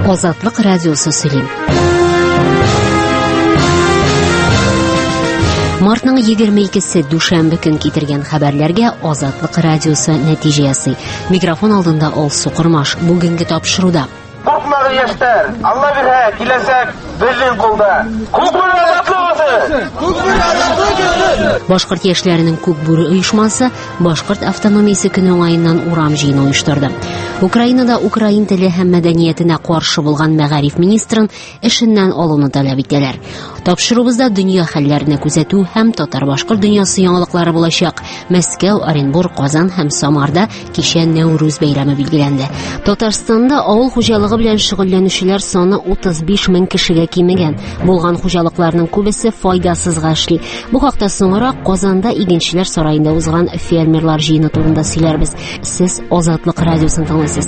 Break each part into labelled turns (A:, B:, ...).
A: Азатлык радиосы сөйлим. Мартның 22-се дүшәмбе көн китергән хәбәрләргә Азатлык радиосы нәтиҗә ясый. Микрофон алдында Алсу Кормаш. Бүгенге тапшыруда.
B: Куркмагыз, яшьтәр. Алла бирһә, киләсәк безнең кулда. Күкбүре азатлыгы! Күкбүре азатлыгы! Башкорт яшьләренең Күкбүре оешмасы Башкорт автономиясе көне уңаеннан урам җыены оештырды. Украинада украин теле һәм мәдәниятенә каршы булган мәгариф министрын эшеннән алуны таләп итәләр. Тапшырубызда дөнья хәлләренә күзәтү һәм татар-башкорт дөньясы яңалыклары булачак. Мәскәү, Оренбург, Казан һәм Самарда кичә Нәүрүз бәйрәме билгеләнде. Татарстанда авыл хуҗалыгы белән шөгыльләнүчеләр саны 35 мең кешегә кимегән. Булган хуҗалыкларның күбесе файдасызга эшли. Бу хакта соңрак Казанда игенчеләр сараенда узган фермерлар җыены турында сөйләрбез. Сез Азатлык радиосын тыңлыйсыз.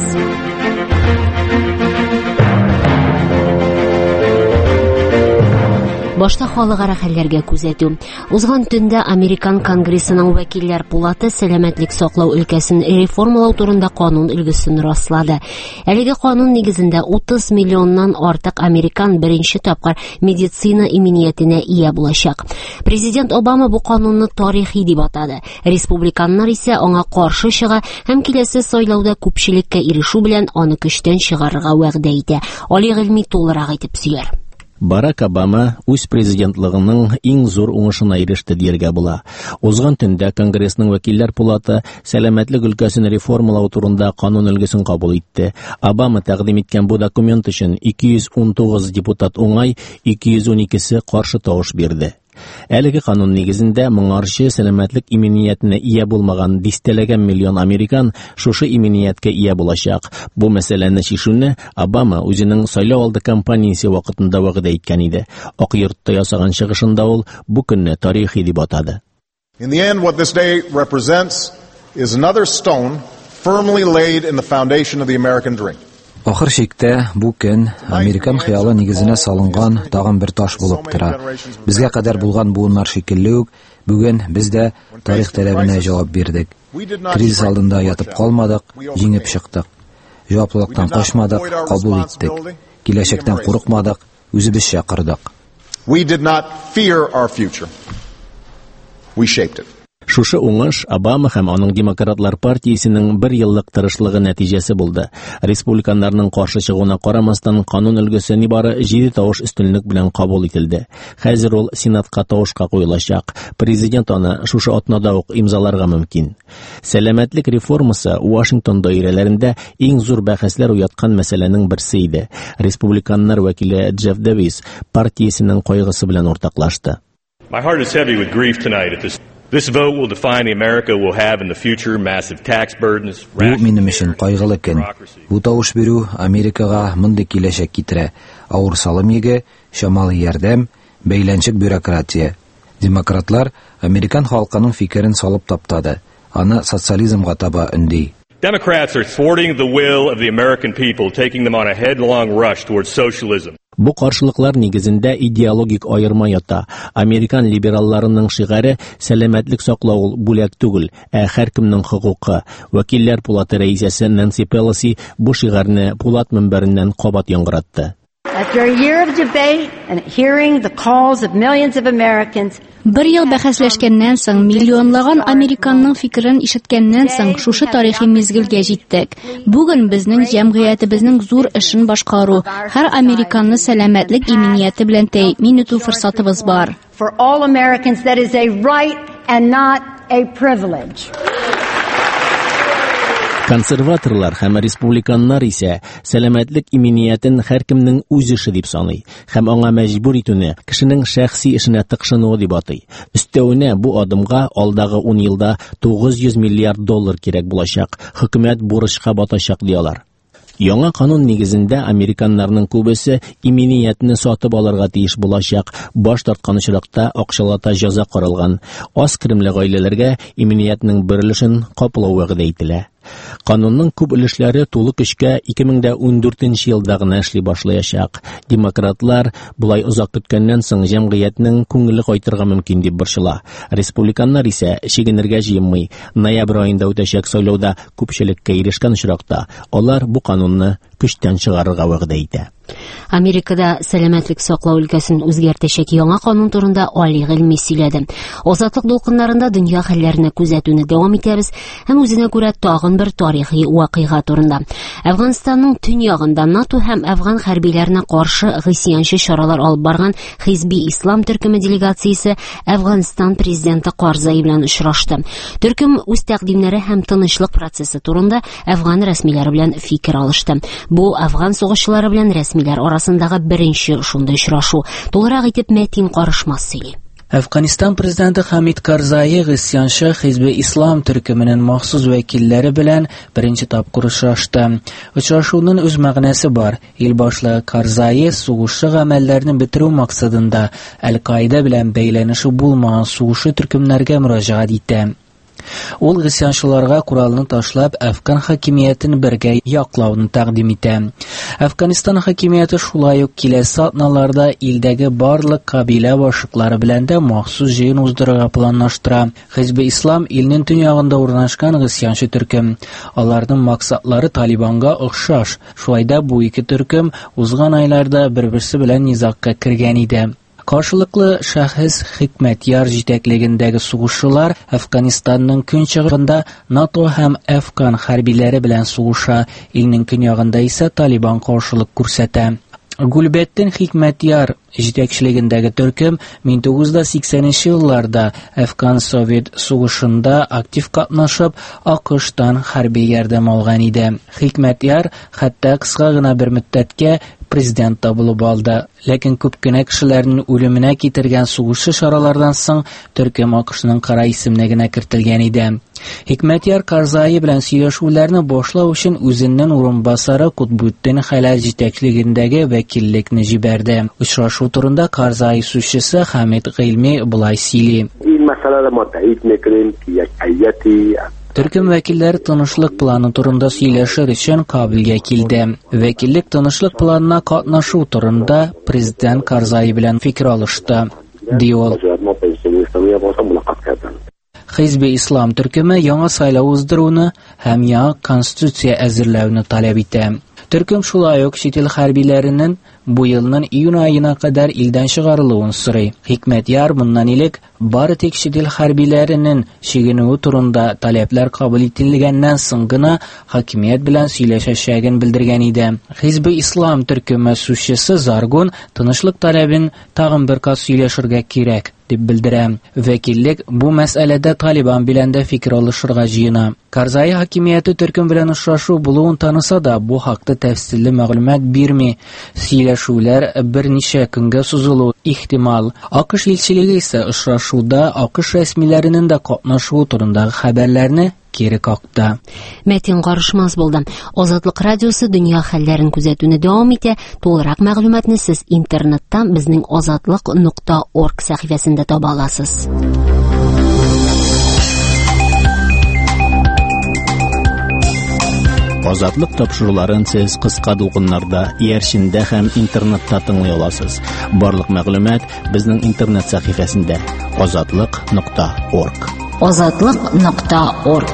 B: Башта халыкара хәлләргә күзәтү. Узган төндә Американ Конгрессының вәкилләр пулаты сәламәтлек саклау өлкәсен реформалау турында канун өлгесен раслады. Әлеге канун нигезендә 30 миллионнан артык американ беренче тапкыр медицина иминияtenә ия булачак. Президент Обама бу канунны тарихи дип атады. Республиканнар исә аңа каршы чыга һәм киләсе сайлауда күпчелеккә ирешү белән аны көчтән чыгарырга вәгъдә итә. Али гыйльми тулырак итеп сөйләр.
C: Барак Обама үз президентлыгының иң зур уңышына иреште дияргә була. Узган төндә Конгрессның вәкилләр пулаты сәламәтлек өлкәсен реформалау турында канун өлгесен кабул итте. Обама тәкъдим иткән бу документ өчен 219 депутат уңай, 212се каршы тавыш бирде. Әлеге канун нигезендә моңарчы сәламәтлек иминияtenә ия булмаган дистәләгән миллион американ шушы иминияткә ия булачак. Бу мәсьәләне чишүне Обама үзенең сайлау алды кампаниясе вакытында вәгъдә иткән иде. Ак йортта ясаган чыгышында ул бу көнне тарихи дип атады.
D: In the end, what this day represents is another stone firmly laid in the foundation of the American dream.
E: Ахыр чиктә бу көн Американ хыялы нигезенә салынган тагын бер таш булып тора. Безгә кадәр булган буыннар шикелле үк бүген без дә тарих таләбенә җавап бирдек. Кризис алдында ятып калмадык, җиңеп чыктык. Җаваплылыктан качмадык, кабул иттек. Киләчәктән курыкмадык, үзебезчә кырдык.
D: We did not fear our future. We shaped it.
C: Шушы уңыш Обама һәм аның демократлар партиясенең бер еллык тырышлыгы нәтиҗәсе булды. Республиканнарның каршы чыгуына карамастан канун өлгесе нибары 7 тавыш өстенлек белән кабул ителде. Хәзер ул Сенатка тавышка куелачак. Президент аны шушы атнада ук имзаларга мөмкин. Сәламәтлек реформасы Вашингтон даирәләрендә иң зур бәхәсләр уяткан мәсьәләнең берсе иде. Республиканнар вәкиле Джефф Дэвис партиясенең кайгысы белән уртаклашты.
F: My heart is heavy with grief tonight at This vote will define the America we'll have in the future, massive tax burdens.
E: Бу минем өчен кайгылы көн. Бу тавыш бирү Америкага мондый киләчәк китерә. Авыр салым йөге, шамалы ярдәм, бәйләнчек бюрократия. Демократлар Американ халкының фикерен салып таптады. Аны социализмга таба өнди.
F: Democrats are thwarting the will of the American people, taking them on a headlong rush towards socialism.
C: Бу каршылыклар нигезендә идеологик аерма ята. Американ либералларының шигары сәламәтлек саклау бүләк түгел, ә һәркемнең хокукы. Вәкилләр пулаты рәисәсе Нэнси Пелоси бу шигарны пулат мөнбәреннән кабат яңгыратты.
G: After a year of debate and hearing the calls of millions of Americans,
H: Бер ел бәхәсләшкәннән соң, миллионлаган американның фикерен ишеткәннән соң, шушы тарихи мизгелгә җиттек. Бүген безнең җәмгыятебезнең зур эшен башкару, һәр американны сәламәтлек иминияте белән тәэмин итү форсатыбыз бар.
G: For all Americans, that is a right and not a privilege.
C: Консерваторлар һәм республиканнар исә сәламәтлек иминияten һәркемнең үз эше дип саный һәм аңа мәҗбүр итүне кешенең шәхси эшенә тыкшынуы дип атый. Өстәвенә бу адымга алдагы 10 елда $900 миллиард кирәк булачак, хөкүмәт бурычка батачак диялар. Яңа канун нигезендә американнарның күбесе иминиятне сатып алырга тиеш булачак, баш тарткан очракта акчалата җәза каралган. Аз киремле гаиләләргә иминиятның бер өлешен каплау вәгъдә ителә. Канунның күп өлешләре тулы көчкә 2014 елда гына эшли башлаячак. Демократлар булай озак көткәннән соң җәмгыятьнең күңеле кайтырга мөмкин дип борчыла. Республиканнар исә чигенергә җыенмый. Ноябрь аенда үтәчәк сайлауда күпчелеккә ирешкән очракта алар бу канунны көчтән чыгарырга вәгъдә итә.
A: Америкада сәламәтлек саклау өлкәсен үзгәртәчәк яңа канун турында Али Гыйльми сөйләде. Азатлык дулкыннарында дөнья хәлләренә күзәтүне дәвам итәбез һәм үзенә күрә тагын бер тарихи вакыйга турында. Әфганстанның төньягында НАТО һәм әфган хәрбиләренә каршы гысьянчы чаралар алып барган Хизби Ислам төркеме делегациясе Әфганстан президенты Карзай белән очрашты. Төркем үз тәкъдимнәре һәм тынычлык процессы турында әфган рәсмиләре белән фикер алышты. Бу әфган сугышчылары белән рәсмиләр арасындагы беренче шундый очрашу. Тулырак итеп Мәтин Карышмас сөйли.
I: Әфганистан президенты Хамид Карзай гысьянчы Хизби Ислам төркеменең махсус вәкилләре белән беренче тапкыр очрашты. Очрашуның үз мәгънәсе бар. Ил башлыгы Карзай сугышы гамәлләрен бетерү максатында Әл-Каида белән бәйләнеше булмаган сугышы төркемнәргә мөрәҗәгать итә. Ул гысьянчыларга куралны ташлап, Әфган хакимиятен бергә яклауны тәкъдим итә. Әфганистан хакимияте шулай ук киләсе атналарда илдәге барлык кабилә башлыклары белән дә махсус җыен уздырырга планлаштыра. Хизби Ислам илнең төньягында урнашкан гысьянчы төркем. Аларның максатлары Талибанга охшаш. Шулай да бу ике төркем узган айларда бер-берсе белән низакка кергән иде. Каршылыклы шәхес Хикмәтяр җитәклегендәге сугышчылар Әфганистанның көнчыгышында НАТО һәм Әфган хәрбиләре белән сугыша, илнең көньягында исә Талибан каршылык күрсәтә. Гульбеттин Хикмәтяр җитәкчелегендәге төркем 1980 елларда Әфган Совет сугышында актив катнашып, АКШтан хәрби ярдәм алган иде. Хикмәтяр хәтта кыска гына бер мөддәткә президент булып алды. Ләкин күп кенә кешеләрнең үлеменә китергән сугышы чаралардан соң төркем АКШның кара исеменә генә кертелгән иде. Хикмәтяр Карзай белән сөйләшүләрне башлау өчен үзенең урынбасары Кутбуттин Хәләл җитәкчелегендәге вәкиллекне җибәрде. Очрашу турында Карзай сүзчесе Хамид Гыйльми булай сөйли. Төркем вәкилләре тынычлык планы турында сөйләшер өчен Кабилгә килде. Вәкиллек тынычлык планына катнашу турында президент Карзай белән фикер алышты. Диол. Хизби Ислам төркеме яңа сайлау уздыруны һәм яңа конституция әзерләүне таләп итә. Төркем шулай ук чит ил хәрбиләренең бу елның июнь аена кадәр илдән чыгарылуын сорый. Хикмәтяр моннан илек бары тик чит ил хәрбиләренең чигенүе турында таләпләр кабул ителгәннән соң гына хакимият белән сөйләшәчәген белдергән иде. Хизби Ислам төркеме сүзчесе Заргун тынычлык таләбен тагын бер кат сөйләшергә кирәк дип белдерә. Вәкиллек бу мәсьәләдә Талибан белән дә фикер алышырга җыена. Карзай хакимияте төркем белән очрашу булуын таныса да, бу хакта тәфсилле мәгълүмат бирми. Сөйләшүләр берничә көнгә сузылу ихтимал. АКШ илчелеге исә очрашуда АКШ рәсмиләренең дә катнашуы турындагы хәбәрләрне кире какты.
A: Мәтин Карышмас булды. Азатлык радиосы дөнья хәлләрен күзәтүне дәвам итә. Тулырак мәгълүматны сез интернеттан безнең azatlык.org сәхифәсендә таба аласыз.
C: Азатлык тапшыруларын сез кыска дулкыннарда, иярчендә һәм интернетта тыңлый аласыз. Барлык мәгълүмат безнең интернет сәхифәсендә azatlык.org.
A: azatlык.org.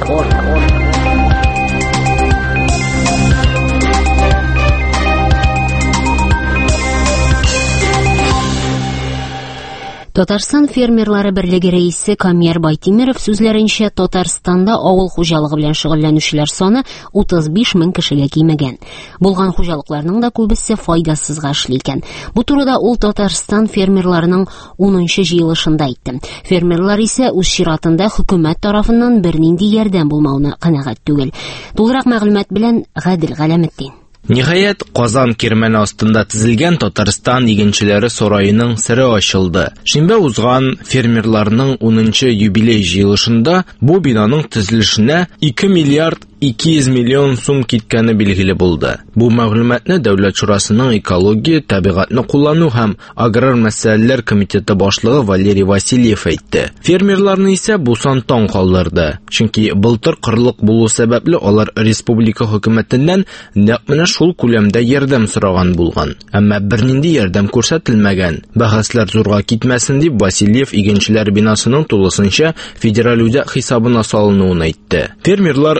A: Татарстан фермерлары берлеге рәисе Камияр Байтимиров сүзләренчә, Татарстанда авыл хуҗалыгы белән шөгыльләнүчеләр саны 35 мең кешегә кимәгән. Булган хуҗалыкларның да күбесе файдасызга эшли икән. Бу турыда ул Татарстан фермерларының 10нчы җыелышында әйтте. Фермерлар исә үз чиратында хөкүмәт тарафыннан бернинди ярдәм булмауына канәгать түгел. Тулырак мәгълүмат белән Гадел Галәметдин.
J: Ниһаять, Казан кирмәне астында тезелгән Татарстан игенчеләре сарайының сыры ачылды. Шимбә узган фермерларның 10нчы юбилей җыелышында бу бинаның төзелешенә 2 миллиард 200 миллион сум киткәне билгеле булды. Бу мәгълүматны Дәүләт шурасының экология, табигатьне куллану һәм аграр мәсьәләләр комитеты башлыгы Валерий Васильев әйтте. Фермерларны исә бу сан таң калдырды. Чөнки былтыр кырлык булу сәбәпле алар республика хөкүмәтеннән нәкъ менә шул күләмдә ярдәм сораган булган. Әмма бернинди ярдәм күрсәтелмәгән. Бәхәсләр зурга китмәсен дип Васильев игенчеләр бинасының тулысынча федераль үзәк хисабына салынуын әйтте. Фермерлар зур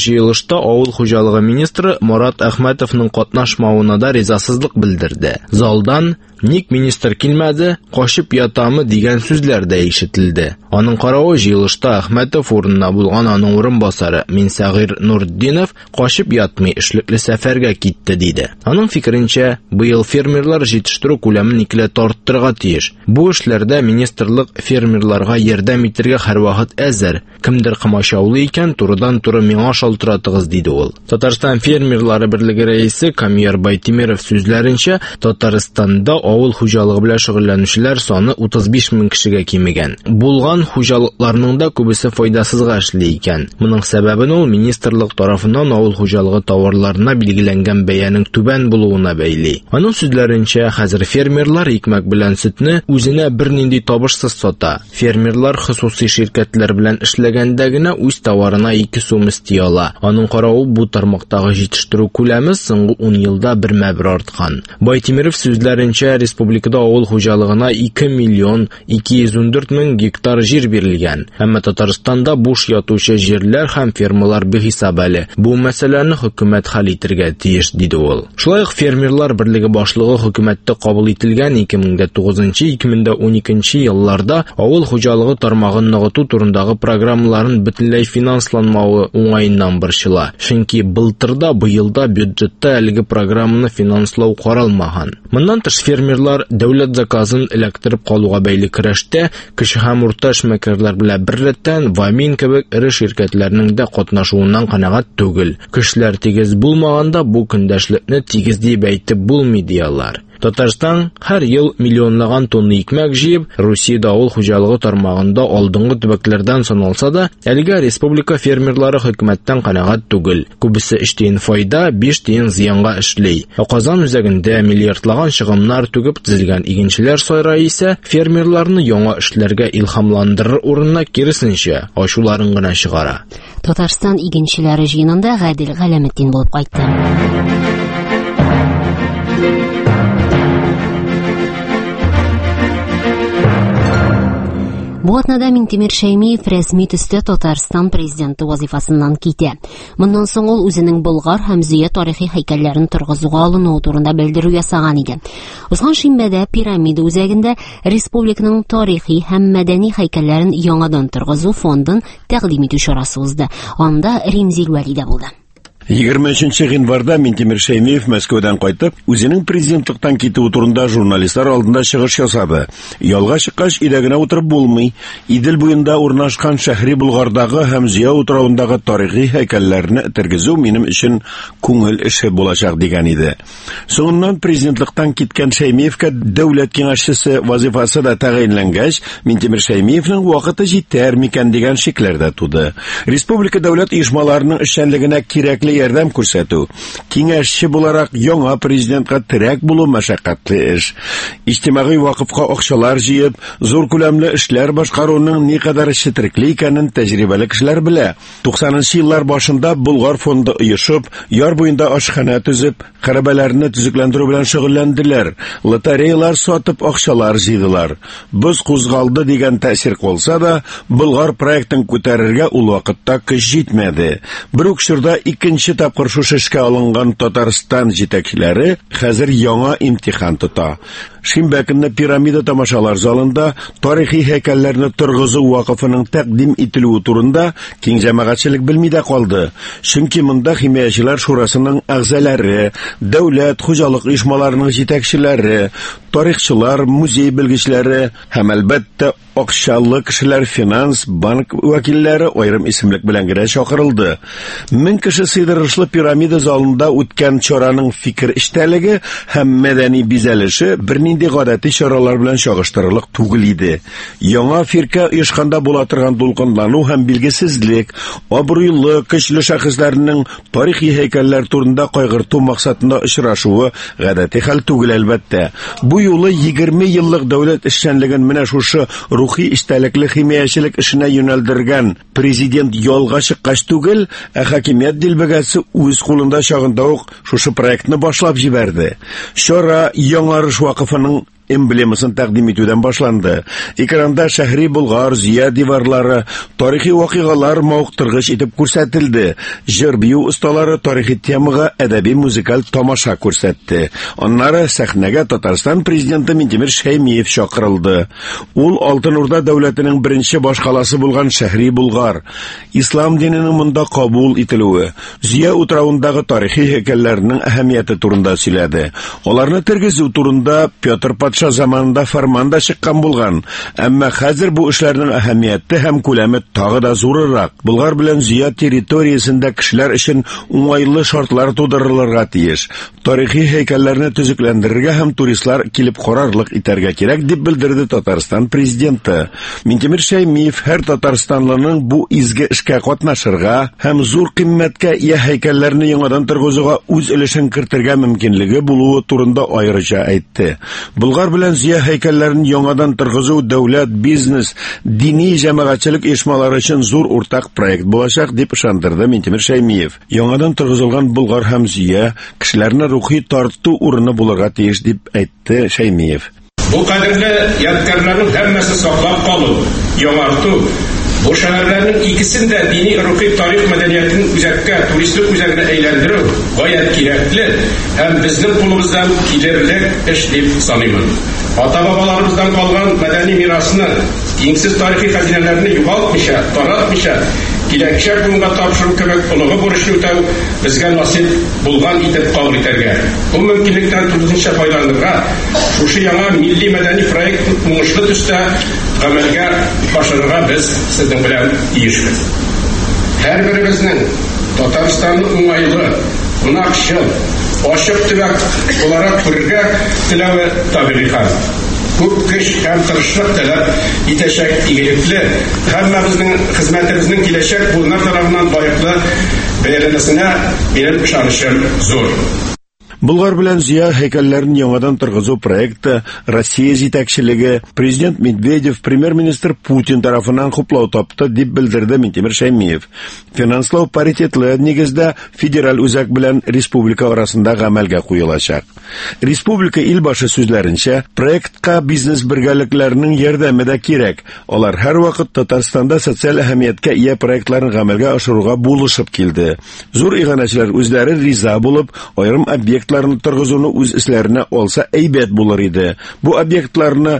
J: җыелышта авыл хуҗалыгы министры Мурат Әхмәтовның катнашмавына да ризасызлык белдерде. Залдан «Ник министр килмәде, кашып ятамы» дигән сүзләр дә ишетелде. Аның каравы, җыелышта Әхмәтов урынына булган аның урынбасары Минсагыйр Нурддинов кашып ятмый эшлекле сәфәргә китте диде. Аның фикеренчә, быел фермерлар җитештерү күләмен икеләтә арттырырга тиеш. Бу эшләрдә министрлык фермерларга ярдәм итәргә һәрвакыт әзер. Кемдер кымачаулы икән, турыдан-туры миңа шалтыратыгыз, диде ул. Татарстан фермерлары берлеге рәисе Камияр Байтимиров сүзләренчә, Татарстанда авыл хуҗалыгы белән шөгыльләнүчеләр саны 35 мең кешегә кимегән. Булган хуҗалыкларның да күбесе файдасызга эшли икән. Моның сәбәбен ул министрлык тарафыннан авыл хуҗалыгы товарларына билгеләнгән бәянең түбән булуына бәйли. Аның сүзләренчә, хәзер фермерлар икмәк белән сөтне үзенә бернинди табышсыз сата. Фермерлар хосусый ширкәтләр белән эшләгәндә генә үз товарына 2 сум исти ала. Аның каравы, бу тармактагы җитештерү күләме соңгы 10 елда бермә-бер арткан. Байтимиров сүзләренчә, республикада авыл хуҗалыгына 2 миллион 214 мең гектар җир бирелгән. Әмма Татарстанда буш ятучы җирләр һәм фермалар бихисап әле. Бу мәсьәләне хөкүмәт хәл итәргә тиеш, диде ул. Шулай ук фермерлар берлеге башлыгы хөкүмәттә кабул ителгән 2009-2012 елларда авыл хуҗалыгы тармагын ныгыту турындагы программаларын бөтенләй финансланмавы уңаеннан борчыла. Чөнки былтырда, быелда бюджетта әлеге программаны финанслау каралмаган. Моннан тыш, фермерлар дәүләт заказын эләктереп калуга бәйле көрәштә кече һәм урта эшмәкәрләр белән беррәттән Вамин кебек ире ширкәтләрнең дә катнашуыннан канәгать түгел. Кешеләр тигез булмаганда бу көндәшлекне тигез дип әйтеп булмый, диялар. Татарстан һәр ел миллионлаган тонна икмәк җыеп, Русиядә авыл хуҗалыгы тармагында алдынгы төбәкләрдән саналса да, әлегә республика фермерлары хөкүмәттән канәгать түгел. Күбесе 3 тиен файда, 5 тиен зыянга эшли. Казан үзәгендә миллиардлаган чыгымнар түгеп төзелгән игенчеләр сайрае исә фермерларны яңа эшләргә илһамландырыр урынына киресенчә ачуларын гына чыгара.
A: Татарстан игенчеләре җыенында Гадил Галәметдин булып кайтты. Бу атнада Минтимер Шәймиев рәсми төстә Татарстан президенты вазифасыннан китә. Моннан соң ул үзенең Болгар һәм Зөя тарихи һәйкәлләрен торгызуга алынуы турында белдерү ясаган иде. Узган шимбәдә Пирамида үзәгендә республиканың тарихи һәм мәдәни һәйкәлләрен яңадан торгызу фондын тәкъдим итү чарасы узды. Анда Римзил Вәли дә булды.
K: 23 гыйнварда Минтимер Шәймиев Мәскәүдән кайтып, үзенең президентлыктан китүе турында журналистлар алдында чыгыш ясады. Ялга чыккач, идәгенә утырып булмый. Идел буенда урнашкан шәһри Болгардагы һәм Зөя утравындагы тарихи һәйкәлләрне тергезү минем өчен күңел эше булачак дигән иде. Соңыннан президентлыктан киткән Шәймиевкә дәүләт киңәшчесе вазифасы да тәгаенләнгәч, Минтимер Шәймиевнең вакыты җитәр микән дигән шикләр дә туды. Республика дәүләт оешмаларының эшчәнлегенә кирәкле ярдәм күрсәтү. Киңәшче буларак яңа президентка терәк булу мәшәкатьле эш. Иҗтимагый вакыфка акчалар җыеп, зур күләмле эшләр башкаруның никадәр четерекле икәнен тәҗрибәле кешеләр белә. 90-нчы еллар башында Болгар фонды оешып, яр буенда ашхана төзеп, хәрабәләрне төзекләндерү белән шөгыльләнделәр. Лотереялар сатып акчалар җыйдылар. Без кузгалды дигән тәэсир калса да, Болгар проектын күтәрергә ул вакытта көч җитмәде. Бер үк чорда икенче тапкыр шушы эшкә алынган Татарстан җитәкчеләре хәзер яңа имтихан тота. Шимбә көнне Пирамида тамашалар залында тарихи һәйкәлләрне торгызу вакыфының тәкъдим ителүе турында киң җәмәгатьчелек белми дә калды. Чөнки монда химиячеләр шурасының әгъзалары, дәүләт хуҗалык оешмаларының җитәкчеләре, тарихчылар, музей белгечләре һәм әлбәттә акчалы кешеләр, финанс, банк вәкилләре аерым исемлек белән генә чакырылды. 1000 кеше сыйдырышлы Пирамида залында үткән чараның фикер эштәлеге һәм мәдәни бизәлеше бернинди гадәти чаралар белән чагыштырырлык түгел иде. Яңа фирка оешканда була торган дулкынлану һәм билгесезлек, абруйлы, көчле шәхесләрнең тарихи һәйкәлләр турында кайгырту максатында очрашуы гадәти хәл түгел, әлбәттә. Бу юлы 20 еллык дәүләт эшчәнлеген менә шушы рухи истәлекле химиячелек эшенә юнәлдергән президент ялга чыккач түгел, хакимият дилбәгәсе үз кулында чагында ук шушы проектны башлап җибәрде. Чара Яңарыш вакыфының эмблемасын тәкъдим итүдән башланды. Экранда шәһри Болгар Зия диварлары, тарихи вакыйгалар мавыктыргыч итеп күрсәтелде. Җыр бию осталары тарихи темага әдәби-музыкаль тамаша күрсәтте. Аннары сәхнәгә Татарстан президенты Минтимер Шәймиев чакырылды. Ул Алтын Урда дәүләтенең беренче башкаласы булган шәһри Болгар, ислам диненең монда кабул ителүе, Зия утравындагы тарихи һәйкәлләрнең әһәмияте турында сөйләде. Аларны тергезү турында Петр патша заманында фәрман да чыккан булган, әмма хәзер бу эшләрнең әһәмияте һәм күләме тагы да зуррак. Болгар белән Зия территориясендә кешеләр өчен уңайлы шартлар тудырылырга тиеш. Тарихи һәйкәлләрне төзекләндерергә һәм туристлар килеп карарлык итәргә кирәк, дип белдерде Татарстан президенты. Минтимер Шәймиев һәр татарстанлының бу изге эшкә катнашырга һәм зур кыйммәткә ия һәйкәлләрне яңадан торгызуга үз өлешен кертергә мөмкинлеге булуы турында аерыча әйтте. Болгар белән Зия һәйкәлләрен яңадан торгызу дәүләт, бизнес, дини җәмәгатьчелек оешмалары өчен зур уртак проект булачак, дип ышандырды Минтимер Шәймиев. Яңадан торгызылган Болгар һәм Зия кешеләрне рухи тарту урыны булырга тиеш, дип әйтте Шәймиев.
L: Бу кадерле ядкарларның һәммәсе саклап калу, яңарту, бу шәһәрләрнең икесендә дини, рухи тарих мәдәниятен үзәккә, туристлык үзәгенә әйләндерү гаять кирәкле һәм безнең кулыбыздан килерлек эш дип саныймын. Ата-бабаларыбыздан калган мәдәни мирасны, киңсез тарихи хәзинәләрне югалтмыйча, таратмыйча, киләчәк буенча тапшыру кебек олуг бурычны үтәү безгә насыйп булган итеп кабул итәргә. Бу мөмкинлектән тулысынча файдаланырга, шушы яңа милли мәдәни проект уңышлы төстә гамәлгә ашырырга без сезнең белән тиешбез. Һәрберебезнең Татарстанны уңайлы, кунакчыл, ачык төбәк буларак күрергә теләве табигый хәл. Күп көч һәм тырышлык таләп итәчәк игелекле, һәммәбезнең хезмәтебезнең киләчәк буыннар тарафыннан лаеклы бәяләнәсенә минем ышанычым зур.
K: Болгар белән Зия һәйкәлләрен яңадан торгызу проекты Россия җитәкчелеге, президент Медведев, премьер-министр Путин тарафыннан хуплау тапты, дип белдерде Минтимер Шәймиев. Финанслау паритетлы нигездә федераль үзәк белән республика арасында гамәлгә куелачак. Республика илбашы сүзләренчә, проектка бизнес бергәлекләренең ярдәме дә кирәк. Алар һәр вакыт Татарстанда социаль әһәмияткә ия проектларны гамәлгә ашыруга булышып килде. Зур иганәчеләр үзләре риза булып, аерым объектларны торгызуны үз эшләренә алса әйбәт булыр иде. Бу объектларны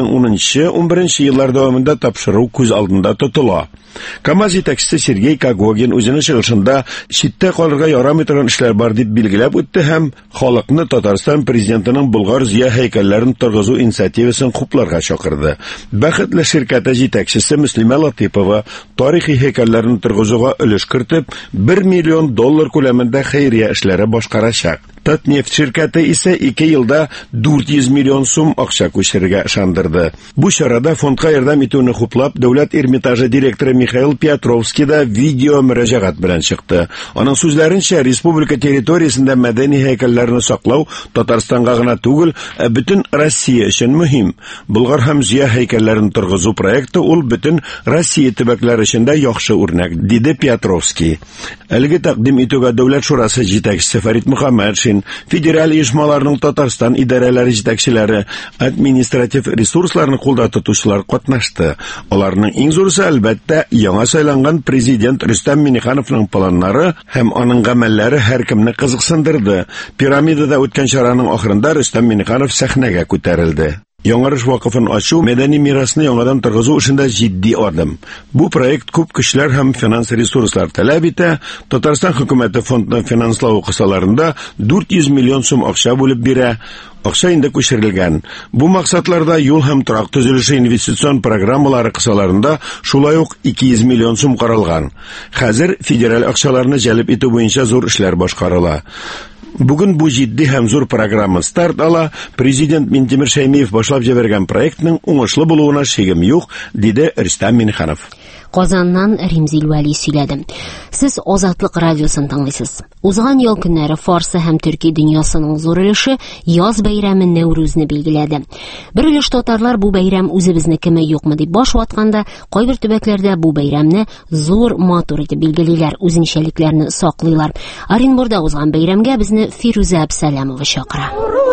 K: 2010-11 еллар дәвамында тапшыру күз алдында тотыла. КамАЗ җитәкчесе Сергей Кагогин үзенең чыгышында читтә калырга ярамый торган эшләр бар дип билгеләп үтте һәм халыкны Татарстан президентының Болгар Зия һәйкәлләрен торгызу инициативасын хупларга чакырды. Бәхетле ширкәте җитәкчесе Мөслимә Латипова тарихи һәйкәлләрен торгызуга өлеш кертеп, $1 миллион күләмендә хәйрия эшләре башкарачак. Татнефть ширкәте исә 2 елда 400 миллион сум акча күчерергә ышандырды. Бу чарада фондка ярдәм итүне хуплап, дәүләт Эрмитажы директоры Михаил Петровский да видео мөрәҗәгать белән чыкты. Аның сүзләренчә, республика территориясендә мәдәни һәйкәлләрне саклау Татарстанга гына түгел, бөтен Россия өчен мөһим. Болгар һәм Зия һәйкәлләрен торгызу проекты ул бөтен Россия төбәкләре өчен дә яхшы үрнәк, диде Петровский. Әлеге тәкъдим итүгә дәүләт шурасы җитәкчесе Фәрит Мөхәммәтшин, федераль оешмаларның Татарстан идарәләре җитәкчеләре, административ ресурсларны кулда тотучылар катнашты. Аларның иң зурысы әлбәттә яңа сайланган президент Рөстәм Миңнехановның планнары һәм аның гамәлләре һәркемне кызыксындырды. Пирамидада үткән чараның ахырында Рөстәм Миңнеханов сәхнәгә күтәрелде. Яңарыш вакыфын ачу мәдәни мирасны яңадан торгызу эшендә җитди адым. Бу проект күп көчләр һәм финанс ресурслар таләп итә. Татарстан хөкүмәте фондның финанслау кысаларында 400 миллион сум акча бүлеп бирә. Акча инде күчерелгән. Бу максатларда юл һәм торак төзелеше инвестицион программалары кысаларында шулай ук 200 миллион сум каралган. Хәзер федераль акчаларны җәлеп итү буенча зур эшләр башкарыла. Бүген бу җитди һәм зур программа старт ала. Президент Минтимер Шәймиев башлап җибәргән проектның уңышлы булуына шигем юк, диде Рөстәм Миңнеханов.
A: Казаннан Римзил Вәли сөйләде. Сез Азатлык радиосын тыңлыйсыз. Узган ел көннәре Фарсы һәм Төрки дөньясының зур өлеше яз бәйрәме Нәүрүзне билгеләде. Бер өлеш татарлар бу бәйрәм үзебезнекеме юкмы дип баш ватканда, кайбер төбәкләрдә бу бәйрәмне зур матур итеп билгелиләр, үзенчәлекләрне саклыйлар. Оренбурда узган бәйрәмгә безне Фируза Абсалямова чакыра.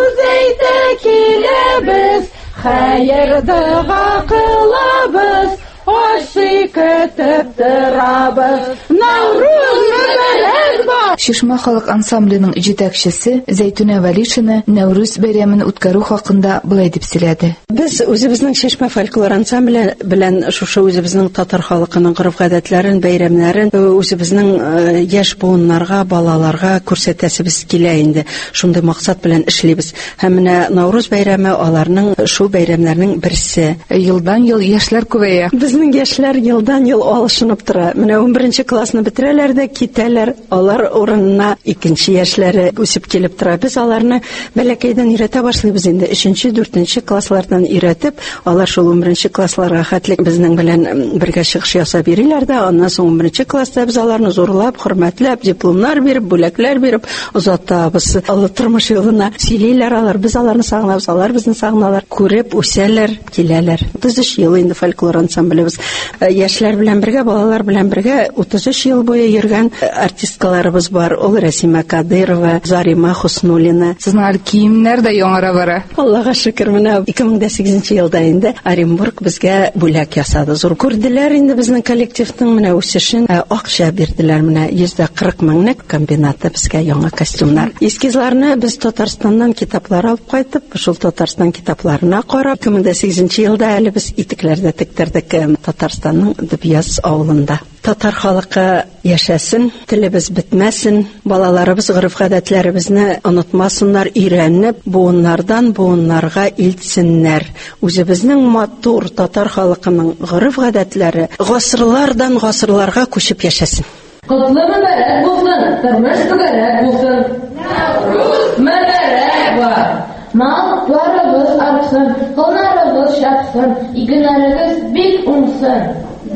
M: Наурыз әйтә киләбез, хәер дога кылабыз, ашый көтеп торабыз. Наурыз мәбәрәк бар.
N: Шишма халык ансамбленең җитәкчесе Зәйтүнә Вәлишина Нәүрүз бәйрәмен үткәрү хакында булай дип сөйләде.
O: Без үзебезнең Шишма фольклор ансамбле белән шушы үзебезнең татар халкының гореф-гадәтләрен, бәйрәмнәрен үзебезнең яшь буыннарга, балаларга күрсәтәсебез килә инде. Шундый максат белән эшлибез. Һәм менә Наурыз бәйрәме аларның шул бәйрәмнәрнең берсе.
N: Елдан-ел яшьләр күбәя.
O: Безнең яшьләр елдан-ел алышынып тора. Менә 11нче классны бетерәләр дә китәләр. Алар урынына икенче яшьләре үсеп килеп тора. Без аларны бәләкәйдән өйрәтә башлыйбыз инде. 3нче, 4нче класслардан өйрәтеп, алар шул 11нче классларга хәтлек безнең белән бергә чыгыш ясап бириләр дә, аннан соң 11нче класста без аларны зурлап, хөрмәтләп, дипломнар биреп, бүләкләр биреп озатабыз. Алар тормыш юлына сөйлиләр алар. Без аларны сагынабыз, алар безне сагыналар. Күреп үсәләр, киләләр. 33 ел инде фольклор ансамблебез. Яшьләр белән бергә, балалар белән бергә 33 ел буе йөргән артисткаларыбыз бар. Ул Рәсимә Кадырова, Зарима Хуснуллина.
N: Сезнең киемнәр дә яңара бара.
O: Аллага шөкер, менә 2008 елда инде Оренбург безгә бүләк ясады. Зур күрделәр инде безнең коллективның менә үсешен. Акча бирделәр, менә 140 меңлек комбинаты безгә яңа костюмнар. Эскизларны без Татарстаннан китаплар алып кайтып, шул Татарстан китапларына карап 2008 елда әле без итекләрдә тектердек Татарстанның Дубяз авылында. Татар халкы яшәсен, телебез бетмәсен, балаларыбыз гореф-гадәтләребезне онытмасыннар, өйрәнеп, буыннардан буыннарга илтсеннәр. Үзебезнең матур татар халкының гореф-гадәтләре гасырлардан гасырларга күчеп яшәсен.
M: Котлы мәбәрәк булсын, тормыш түгәрәк булсын. Наурыз мәбәрәк бар. Мал-туарыбыз арtсын, кылнарыбыз шапсын, игеннәрегез бик уңсын.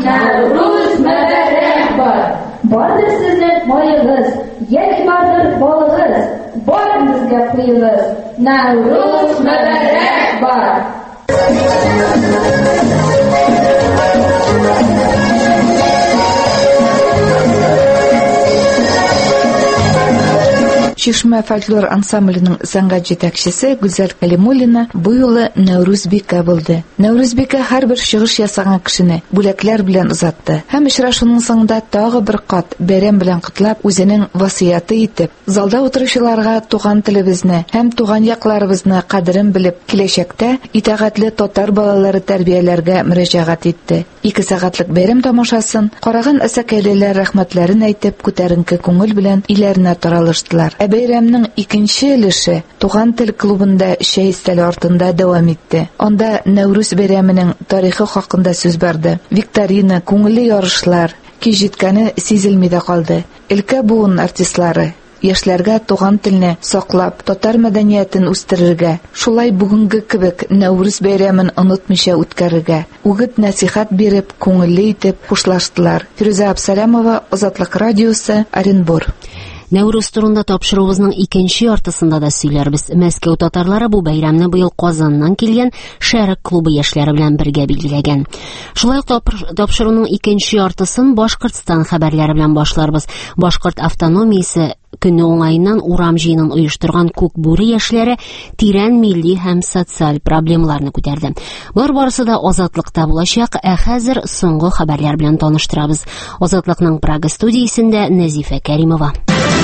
M: Наурыз мәбәрәк бар. Бардыр сезнең майыгыз, яки бардыр балыгыз, барын безгә куегыз. Наурыз мәбәрәк бар.
N: Шишма фольклор ансамбленең сәнгать җитәкчесе Гүзәл Кәлимуллина бу юлы Нәүрүзбикә булды. Нәүрүзбикә һәрбер чыгыш ясаган кешене бүләкләр белән узатты. Һәм очрашуның соңында тагы бер кат бәйрәм белән котлап үзенең васыяты итеп, залда утыручыларга туган телебезне һәм туган якларыбызны кадерен белеп, киләчәктә итәгатьле татар балалары тәрбияләргә мөрәҗәгать итте. 2 сәгатьлек бәйрәм тамашасын караган әсәкәйлеләр рәхмәтләрен әйтеп, күтәренке күңел белән иләренә таралыштылар. Бәйрәмнең икенче өлеше Туган тел клубында чәй өстәле артында дәвам итте. Анда Нәүрүз бәйрәменең тарихы хакында сүз барды. Викторина, күңелле ярышлар, ки җиткәне сизелми дә калды. Илкә буын артистлары яшьләргә туган телне саклап, татар мәдәниятен үстерергә, шулай бүгенге кебек Нәүрүз бәйрәмен онытмыйча үткәрергә, үгет насихат биреп, күңелле итеп хушлаштылар. Фирүзә Абсалямова, Азатлык радиосы, Оренбург.
A: Нәүрүз турында тапшыруыбызның икенче яртысында да сөйләрбез. Мәскәү татарлары бу бәйрәмне быел Казаннан килгән Шәрык клубы яшьләре белән бергә билгеләгән. Шулай ук тапшыруның икенче яртысын Башкортстан хәбәрләре белән башларбыз. Башкорт автономиясе көне уңайыннан урам җыенын оештырган Күкбүре яшьләре тирән милли һәм социаль проблемаларны күтәрде. Булар барысы да Азатлыкта булачак, хәзер соңгы хәбәрләр белән таныштырабыз. Азатлыкның Прага студиясендә Нәзифә Кәримова.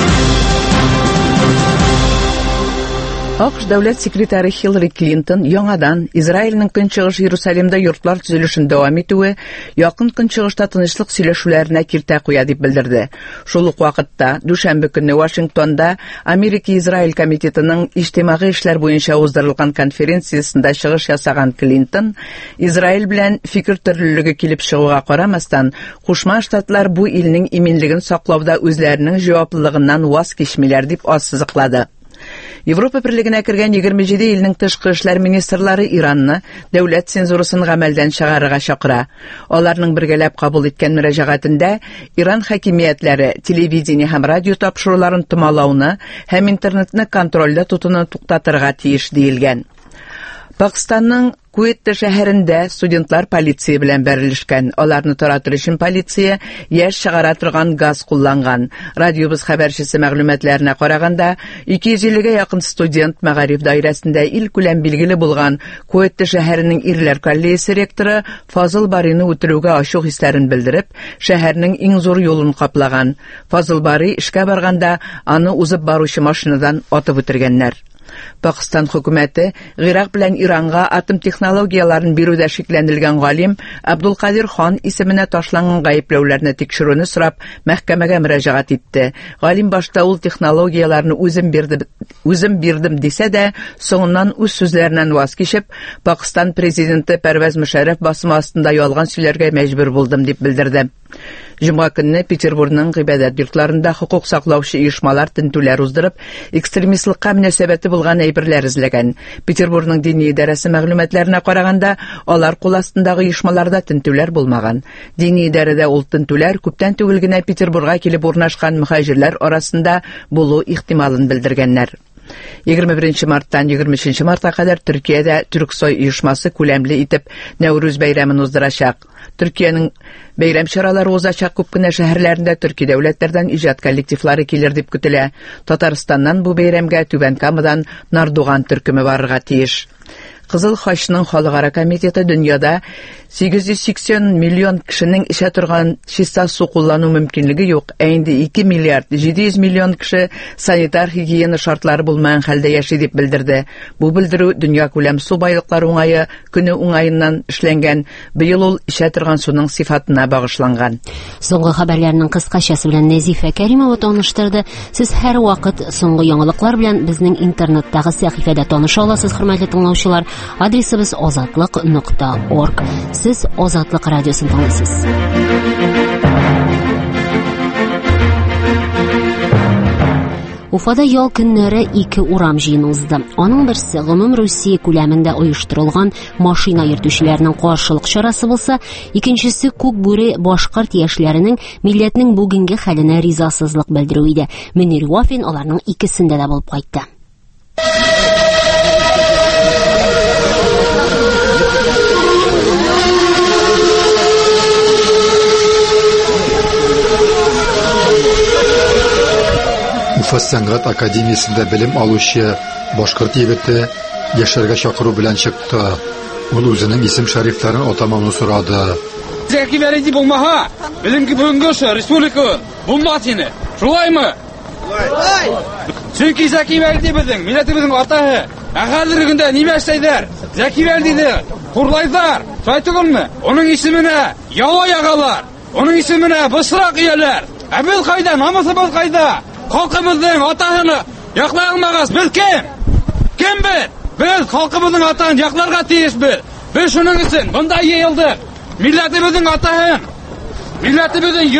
P: АКШ дәүләт секретаре Хиллари Клинтон яңадан Израильнең көнчыгыш Иерусалимда йортлар төзелешен дәвам итүе якын көнчыгышта тынычлык сөйләшүләренә киртә куя дип белдерде. Шул ук вакытта дүшәмбе көнне Вашингтонда Америка-Израиль комитетының иҗтимагый эшләр буенча уздырылган конференциясендә чыгыш ясаган Клинтон Израиль белән фикер төрлелеге килеп чыгуга карамастан, Кушма Штатлар бу илнең иминлеген саклауда үзләренең җаваплылыгыннан ваз кичмиләр дип ассызыклады. Европа Берлегенә кергән 27 илнең тышкы эшләр министрлары Иранны дәүләт цензурасын гамәлдән чыгарырга чакыра. Аларның бергәләп кабул иткән мөрәҗәгатендә Иран хакимиятләре телевидение һәм радио тапшыруларын томалауны һәм интернетны контрольдә тотуны туктатырга тиеш диелгән. Пакистанның Куэтта шәһәрендә студентлар полиция белән бәрелешкән. Аларны таратыр өчен полиция яшь чыгара торган газ кулланган. Радиобыз хәбәрчесе мәгълүматларына караганда, 250-гә якын студент мәгариф даирәсендә ил күләм билгеле булган Куэтта шәһәренең ирләр коллеясы ректоры Фазыл Барыны үтерүгә ачу хисләрен белдереп, шәһәрнең иң зур юлын каплаган. Фазыл Бары эшкә барганда аны узып баручы машинадан атып үтергәннәр. Пакистан хөкүмәте Гыйрак белән Иранга атом технологияларын бирүдә шикләнелгән галим Абдулкадир хан исеменә ташланган гаепләүләрне тикшерүне сорап мәхкәмәгә мөрәҗәгать итте. Галим башта ул технологияларны үзем бирдем дисә дә, соңыннан үз сүзләреннән ваз кичеп, Пакистан президенты Парвез Мушарраф басма астында ялган сөйләргә мәҗбүр булдым дип белдерде. Җомга көнне Петербургның гыйбадәт йортларында хукук саклаучы оешмалар тентүләр уздырып, экстремистлыкка мөнәсәбәте булган әйберләр эзләгән. Петербургның дини идарәсе мәгълүматларына караганда, алар кул астындагы оешмаларда тентүләр булмаган. Дини идарәдә ул тентүләр күптән түгел генә Петербургка килеп урнашкан мөхаҗирләр арасында булу ихтималын белдергәннәр. 21 марттан 23 мартка кадәр Төркиядә Түрксой оешмасы күләмле итеп Нәүрүз бәйрәмен уздырачак. Төркиянең бәйрәм чаралары узачак күп кенә шәһәрләрендә төрки дәүләтләрдән иҗат коллективлары килер дип көтелә. Татарстаннан бу бәйрәмгә Түбән Камадан Нардуган төркеме барырга тиеш. Кызыл Хачның халыкара комитеты дөньяда 880 миллион кешенең эчә торган чиста су куллану мөмкинлеге юк. Инде 2 миллиард 700 миллион кеше санитар гигиена шартлары булмаган хәлдә яши дип белдерде. Бу белдерү дөнья күләм су байлыклары уңае көне уңаеннан эшләнгән. Быел ул эчә торган суның сыйфатына багышланган.
A: Соңгы хәбәрләрнең кыскачасы белән Нәзифә Кәримова таныштырды. Сез һәр вакыт соңгы яңалыклар белән безнең интернеттагы сәхифәдә таныша аласыз, хөрмәтле тыңлаучылар. Адресыбыз ozatlik.org. Siz Ozatlik радиосын тыңлыйсыз. Уфада ял көннәре 2 урам җыены узды. Аның берсе гомум Русия күләмендә оештырылган машина йөртүчеләрнең каршылык чарасы булса, икенчесе Күкбүре башкорт яшьләренең милләтнең бүгенге хәленә ризасызлык белдерү иде. Мөнир Вафин аларның икесендә дә булып кайтты.
Q: Уфа сәнгать академиясендә белем алучы башкорт егете яшәргә чакыру белән чыкты. Ул үзенең исем шәрифләрен атамауны сорады.
R: Зәки вәлиди булмаһа, белемге бүгенге республика булмас иде. Шулаймы? Шулай. Чөнки Зәки вәлиди безнең милләтебезнең атаһы. Хәзерге көндә нимә эшләйдер? Зәки вәлидине хурлайдар. Шайтылымны? Оның исеменә яла ягалар. Оның исеменә бысрак ияләр. Әбел кайда? Намысыбыз кайда? Халкыбызның атаһын яклай алмагыз без кем? Кем без? Без халкыбызның атаһын якларга тиешбез. Без шуның өчен монда йыелдык. Милләтебезнең атаһын, милләтебезнең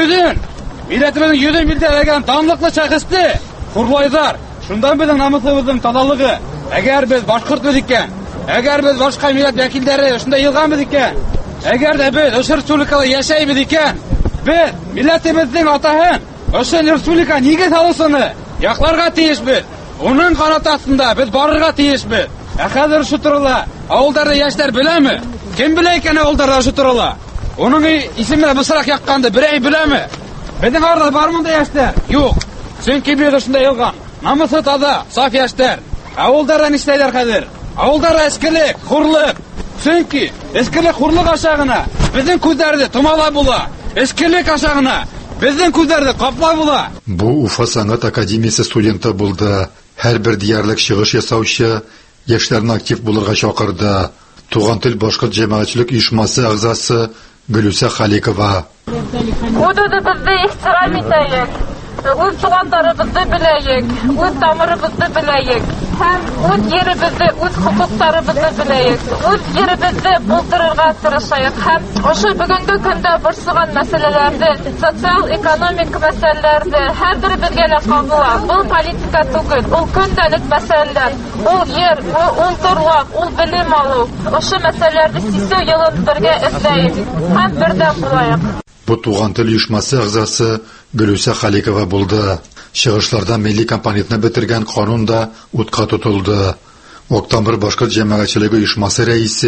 R: йөзен билдәләгән данлыклы шәхесне хурлайдар. Шундан безнең намысыбызның тазалыгы. Әгәр без башкортбыз икән, әгәр без башка милләт вәкилләре шунда йылганбыз икән, әгәр дә без республикада яшәйбез икән, без милләтебезнең атаһын Өшен республика нигез алысыны якларга тиешбез. Уның канатасында без барырга тиешбез. Хәзер шу турыла авылдарда яшьләр беләме? Кем белә икән авылдарда шу турыла? Уның исеме бысрак якканды берәй беләме? Безнең арада бармы да яшьләр? Юк. Чөнки без шунда ялган. Намысы таза, саф яшьләр. Авылдарда нишләйләр хәзер? Авылдарда эскелек, хурлык. Чөнки эскелек, хурлык ашагына безнең күзләрдә томала була. Эскелек ашагына безнең күзләрдә каплай була.
Q: Бу Уфа сәнгать академиясе студенты булды. Һәрбер диярлек чыгыш ясаучы яшьләрне актив булырга чакырды. Туган тел башкорт җәмәгатьчелек оешмасы әгъзасы Гөлүсә Халикова.
M: Үз-үзебезне ихтирам итәйек. Үз тугандарыбызны беләйек, үз тамырыбызны беләйек. Һәм үз җиребезне, үз хокукларыбызны беләйек. Үз җиребезне булдырырга тырышайык. Һәм ошо бүгенге көндә борсыган мәсьәләләрне, социаль-экономик мәсьәләләрне һәрберебезгә дә кагыла. Бу политика түгел, ул көндәлек мәсьәләләр. Ул җир, ул торлак, ул белем алу. Ошо мәсьәләләрне сисәү юлын бергә эзләйек. Һәм бердәм булайык.
Q: Бу туган тел оешмасы әгъзасы Гөлүсә Халикова булды. Чыгышларда милли компонентны бетергән канун да утка тотылды. Октябрь башкорт җәмәгатьчелеге оешмасы рәисе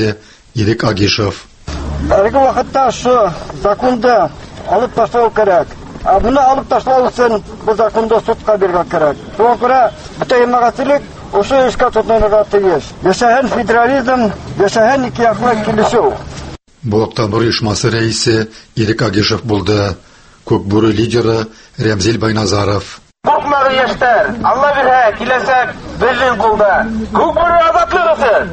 Q: Ирек Агишев.
S: Әлеге вакытта шу законда алып ташлау керек. Буны алып ташлау өчен бу законда судка бергә кирәк. Шуңа күрә бөтен мәгълүматлык ошо эшкә тотынырга тиеш. Яшәгән федерализм, яшәгән ике яклы килешү.
Q: Булактан оешмасы рәисе Ирек Агишев булды. Көкбүре лидеры Рәмзил Байназаров.
B: Коркмагыз, яшьтәр. Алла бирһә, киләсәк безнең кулда. Көкбүре азатлык өчен.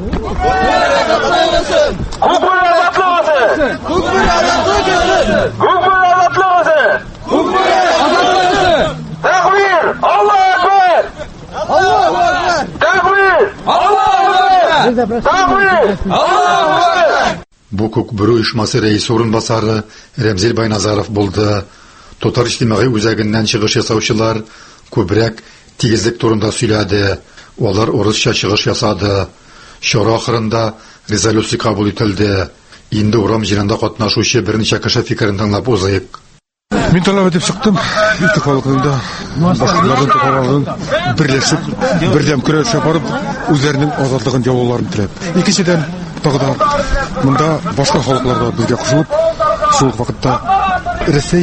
B: Көкбүре азатлык өчен. Көкбүре азатлык өчен. Көкбүре азатлык өчен. Көкбүре азатлык өчен. Тәкбир! Аллаһу акбар! Аллаһу акбар! Тәкбир! Аллаһу акбар! Тәкбир! Аллаһу акбар!
Q: Бу Көкбүре оешмасы рәисе урынбасары Рәмзил Байназаров булды. Татар иҗтимагый үзәгеннән чыгыш ясаучылар күбрәк тигезлек турында сөйләде. Алар урысча чыгыш ясады. Чара ахырында резолюция кабул ителде. Инде урам җыенында катнашучы берничә кеше фикерен тыңлап узыйк.
T: Мин талап итеп чыктым. Ике халыкның да башкаларын тотараларын берләшеп, бердәм көрәшеп барып, үзләренең азатлыгын яулауларын теләп. Икенчедән, тагыда монда башка халыклар да безгә кушылып, шул вакытта Россия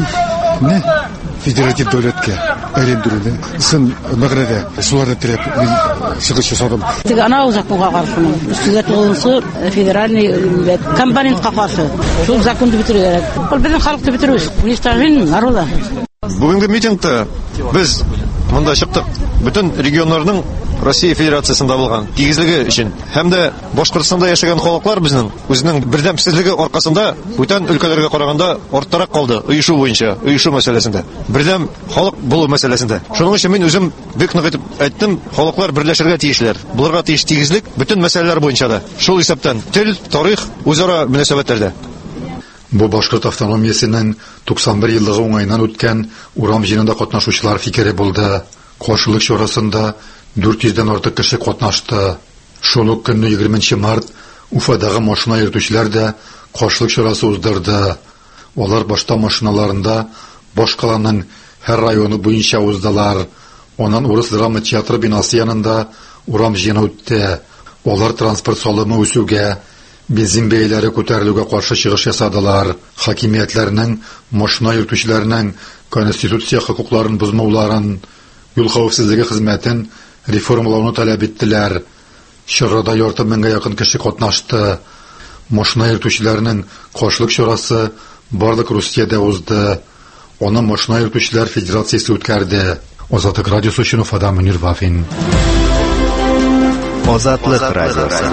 T: федератив дәүләткә әйләндерүне сын мәгънәдә шуларны теләп мин чыгыш ясадым.
U: Анау законга каршы, үстүгә тулысы федеральный компонентка каршы. Шул законды бетерергә кирәк. Ул безнең халыкты бетерүз. Унистагын народа.
V: Бүгенге митингта без монда чыктык. Бүтән регионнарның Россия Федерациясында булган тигезлеге өчен һәм дә Башкортстанда яшәгән халыклар безнең үзенең бердәмсезлеге аркасында бүтән өлкәләргә караганда артарак калды оешу буенча, оешу мәсьәләсендә. Бердәм халык булу мәсьәләсендә. Шуның өчен мин үзем бик нык итеп әйттем, халыклар берләшергә тиешләр. Булырга тиеш тигезлек бүтән мәсьәләләр буенча да. Шул исәптән тел, тарих, үзара мөнәсәбәтләрдә.
Q: Бу Башкорт автономиясенең 91 еллыгы уңайнан үткән урам җыенында катнашучылар фикере булды. Каршылык чарасында 400-дән артык кеше катнашты. Шул ук көнне 20 март Уфадагы машина йөртүчеләр дә каршылык чарасы уздырды. Алар башта машиналарында башкаланың һәр районы буенча уздылар. Аннан Урыс драма театры бинасы янында урам җыены үтте. Алар транспорт салымы үсүгә, бензин бәяләре күтәрелүгә каршы чыгыш ясадылар. Хакимиятләрнең машина йөртүчеләрнең конституция хокукларын бозмауларын, юл хәвефсезлеге хезмәтен реформалауны таләп иттеләр. Чарада ярты меңгә якын кеше катнашты. Машина йөртүчеләрнең каршылык чарасы барлык Русиядә узды. Аны машина йөртүчеләр федерациясе үткәрде. Азатлык радиосы өчен Уфада Мөнир Вафин.
W: Азатлык радиосы.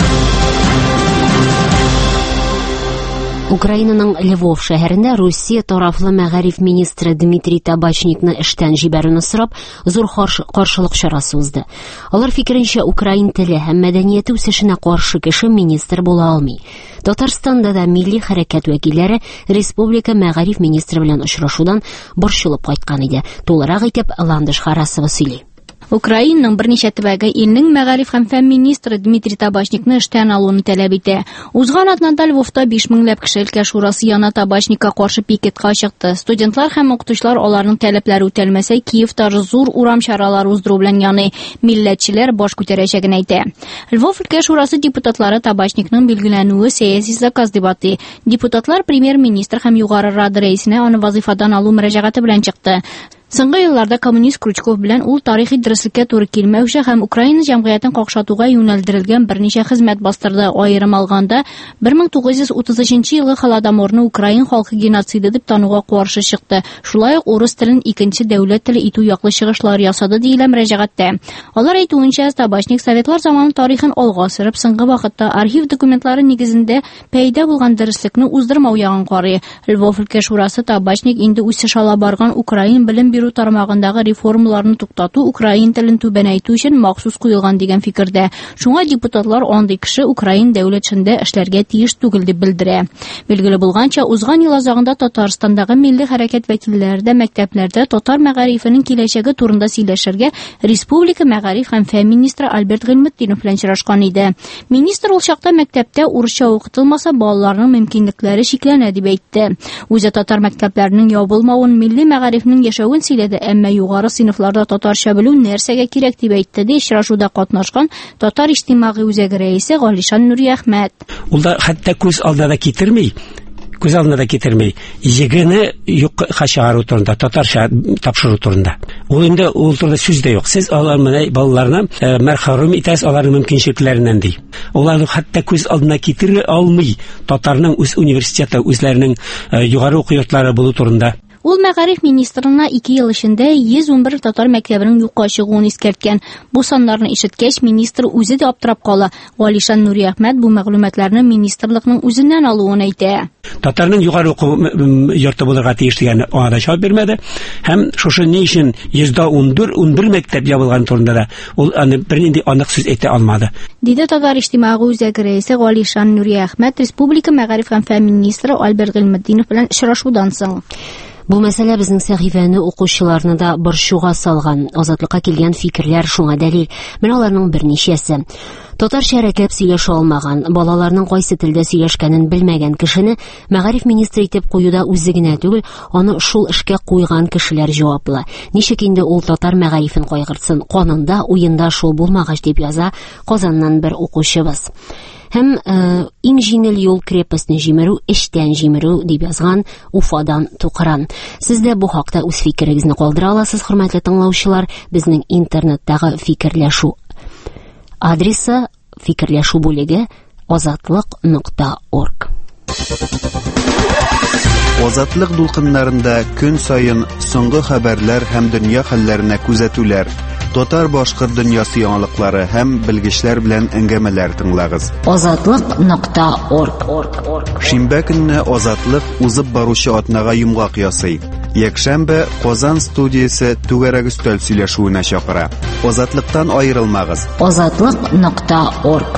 A: Украинаның Львов шәһәрендә Русия тарафлы мәгариф министры Дмитрий Табачникны эштән җибәрүне сорап зур каршылык чарасы узды. Алар фикеренчә, украин теле һәм мәдәнияте үсешенә каршы кеше министр була алмый. Татарстанда да милли хәрәкәт вәкилләре республика мәгариф министры белән очрашудан борчылып кайткан иде. Тулырак итеп Ландыш Харасова сөйли.
H: Украинаның берничә төбәге илнең мәгариф һәм фән министры Дмитрий Табачникны эштән алуны таләп итә. Узган атнада Львовта 5000 кеше өлкә шурасы яна Табачникка каршы пикетка чыкты. Студентлар һәм укытучылар аларның таләпләре үтәлмәсә, Киевта зур урам чаралары уздыру белән яны милләтчеләр баш күтәрәчәген әйтә. Львов өлкә шурасы депутатлары Табачникның билгеләнүе сәяси заказ дип атый. Депутатлар премьер-министр һәм югары рада рәисенә аны вазифадан алу мөрәҗәгате белән чыкты. Соңгы елларда коммунист Крючков белән ул тарихи дөреслеккә туры килмәүче һәм Украина җәмгыятен какшатуга юнәлдерелгән берничә хезмәт бастырды. Аерым алганда 1933 елгы Холодоморны Украин халкы геноциды дип тануга каршы чыкты. Шулай ук урыс телен икенче дәүләт теле итү яклы чыгышлар ясады диелә мөрәҗәгатьтә. Алар әйтүенчә, Табачник советлар заманы тарихын алга сөреп, соңгы вакытта архив документлары нигезендә пәйда булган дөреслекне уздырмау ягын карый. Львов өлкә шурасы Табачник инде үсеш ала барган Украин белем тармагындагы реформаларны туктату, украин телен түбәнәйтү өчен махсус куелган дигән фикердә. Шуңа депутатлар андый кеше украин дәүләтчендә эшләргә тиеш түгел дип белдерә. Билгеле булганча, узган ел азагында Татарстандагы милли хәрәкәт вәкилләре дә мәктәпләрдә татар мәгарифенең киләчәге турында сөйләшергә республика мәгариф һәм фән министры Альберт Гыйлметдинов белән очрашкан иде. Министр ул чакта мәктәптә урысча укытылмаса, балаларның мөмкинлекләре шикләнә дип әйтте. Үзе татар мәктәпләренең ябылмавын, милли мәгарифнең яшәвен сөйләде, әмма югары сыйныфларда татарча белү нәрсәгә кирәк дип әйтте ди очрашуда катнашкан татар иҗтимагый үзәге рәисе Галишан Нури Әхмәт.
D: Ул да хәтта күз алдына китерми, егене юкка чыгару турында, татарча тапшыру турында. Ул инде ул турында сүз дә юк. Сез аларны балаларны мәрхәрүм итәсез аларның мөмкинлекләреннән ди. Уларны хәтта күз алдына китерә алмый татарның үз университеты, үзләренең югары уку йортлары булу турында.
H: Ул мәгариф министрына 2 ел эчендә 111 татар мәктәбенең юкка чыгуын искәрткән. Бу саннарны ишеткәч, министр үзе дә аптырап кала. Галишан Нури Әхмәт бу мәгълүматларны министрлыкның үзеннән алуын әйтә.
D: Татарның югары уку йорты булырга тиеш дигән аңа да җавап бирмәде. Һәм шушы ни өчен 111 мәктәп ябылган турында да ул бернинди анык сүз әйтә алмады.
H: Диде Татар иҗтимагый үзәге рәисе Галишан Нури Әхмәт республика мәгариф һәм фән министры Альберт Гыйлметдинов белән очрашудан соң.
A: Бу мәсьәлә безнең сәхифәне укучыларны да борчуга салган. Азатлыкка килгән фикерләр шуңа дәлил. Менә аларның берничәсе. Татарча рәтләп сөйләшә алмаган, балаларның кайсы телдә сөйләшкәнен белмәгән кешене мәгариф министры итеп куюда үзе генә түгел, аны шул эшкә куйган кешеләр җаваплы. Ничек инде ул татар мәгарифен кайгыртсын? Канында, уенда шул булмагач дип яза Казаннан бер укучыбыз. Һәм иң җиңел юл крепостьне җимерү, эштән җимерү дип язган Уфадан Тукран. Сез дә бу хакта үз фикерегезне калдыра аласыз, хөрмәтле тыңлаучылар. Безнең интернеттагы фикерләшү адресы фикерләшү бүлеге azatlıq.org.
E: Азатлык дулкыннарында көн сайын соңгы хәбәрләр һәм дөнья хәлләренә күзәтүләр, татар-башкорт дөньясы яңалыклары һәм белгечләр белән әңгәмәләр тыңлагыз.
A: azatlıq.org.
E: Шимбә көнне Азатлык узып баручы атнага йомгак ясый. Якшәмбе Казан студиясе түгәрәк өстәл сөйләшүенә чакыра. Азатлыктан аерылмагыз.
A: azatlıq.org.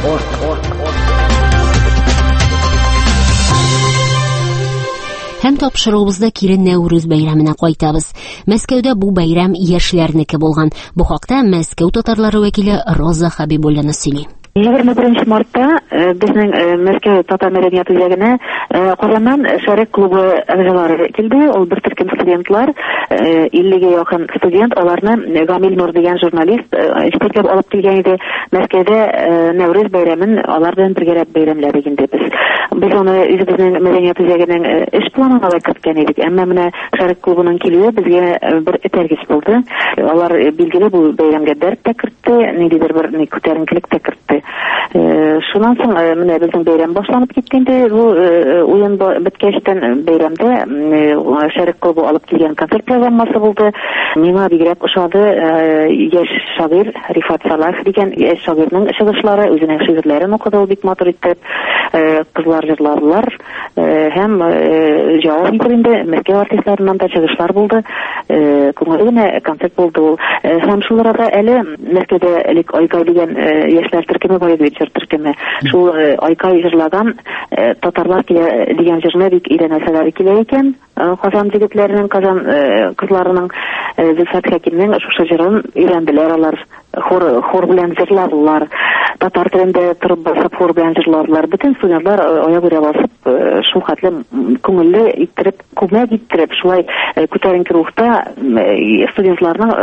A: Һәм тапшыруыбызда кире Нәүрүз бәйрәменә кайтабыз. Мәскәүдә бу бәйрәм яшьләрнеке булган. Бу хакта Мәскәү татарлары вәкиле Роза Хабибуллина сөйли.
W: 21 мартта безнең Мәскәү татар мәдәният үзәгенә Казаннан шәрек клубы әгъзалары килде. Ул бер төркем студентлар, 50-гә якын студент, аларны Гамил Нур дигән журналист җитәкләп алып килгән иде. Мәскәүдә Нәүрүз бәйрәмен алар белән бергәрәп бәйрәмләдек инде без. Без аны үзебезнең мәдәният үзәгенең эш планына да керткән идек. Әмма менә шәрек клубының килүе безгә бер этәргеч булды. Алар билгеле бу бәйрәмгә дәрт тә кертте, ниндидер бер күтәренкелек тә кертте. Шуннан соң менә безнең бәйрәм башланып киткәндә, бу уен беткәчтән бәйрәмдә шәрек клубы алып килгән концерт программасы булды. Миңа бигрәк ошады яшь шагыйрь Рифат Салах дигән яшь шагыйрьнең чыгышлары, үзенең шигырьләрен укыды ул бик матур итеп. Кызлар җырладылар һәм җавап итәрендә Мәскәү артистларыннан да чыгышлар булды. Күңелле генә концерт булды ул. Һәм шул арада әле Мәскәүдә элек Айкай дигән яшьләр төркеме бар иде, җыр төркеме. Шул Айкай җырлаган татарлар дигән җырны бик өйрәнәсәләр килә икән. Казан егетләренең, Казан кызларының Зөлфат Хәкимнең шушы җырын өйрәнделәр алар. Хор белән җырладылар. Татар телендә торып басып хор белән җырладылар. Бөтен студентлар аягүрә басып шул хәтле күңелле иттереп, күмәк иттереп, шулай күтәренке рухта студентларның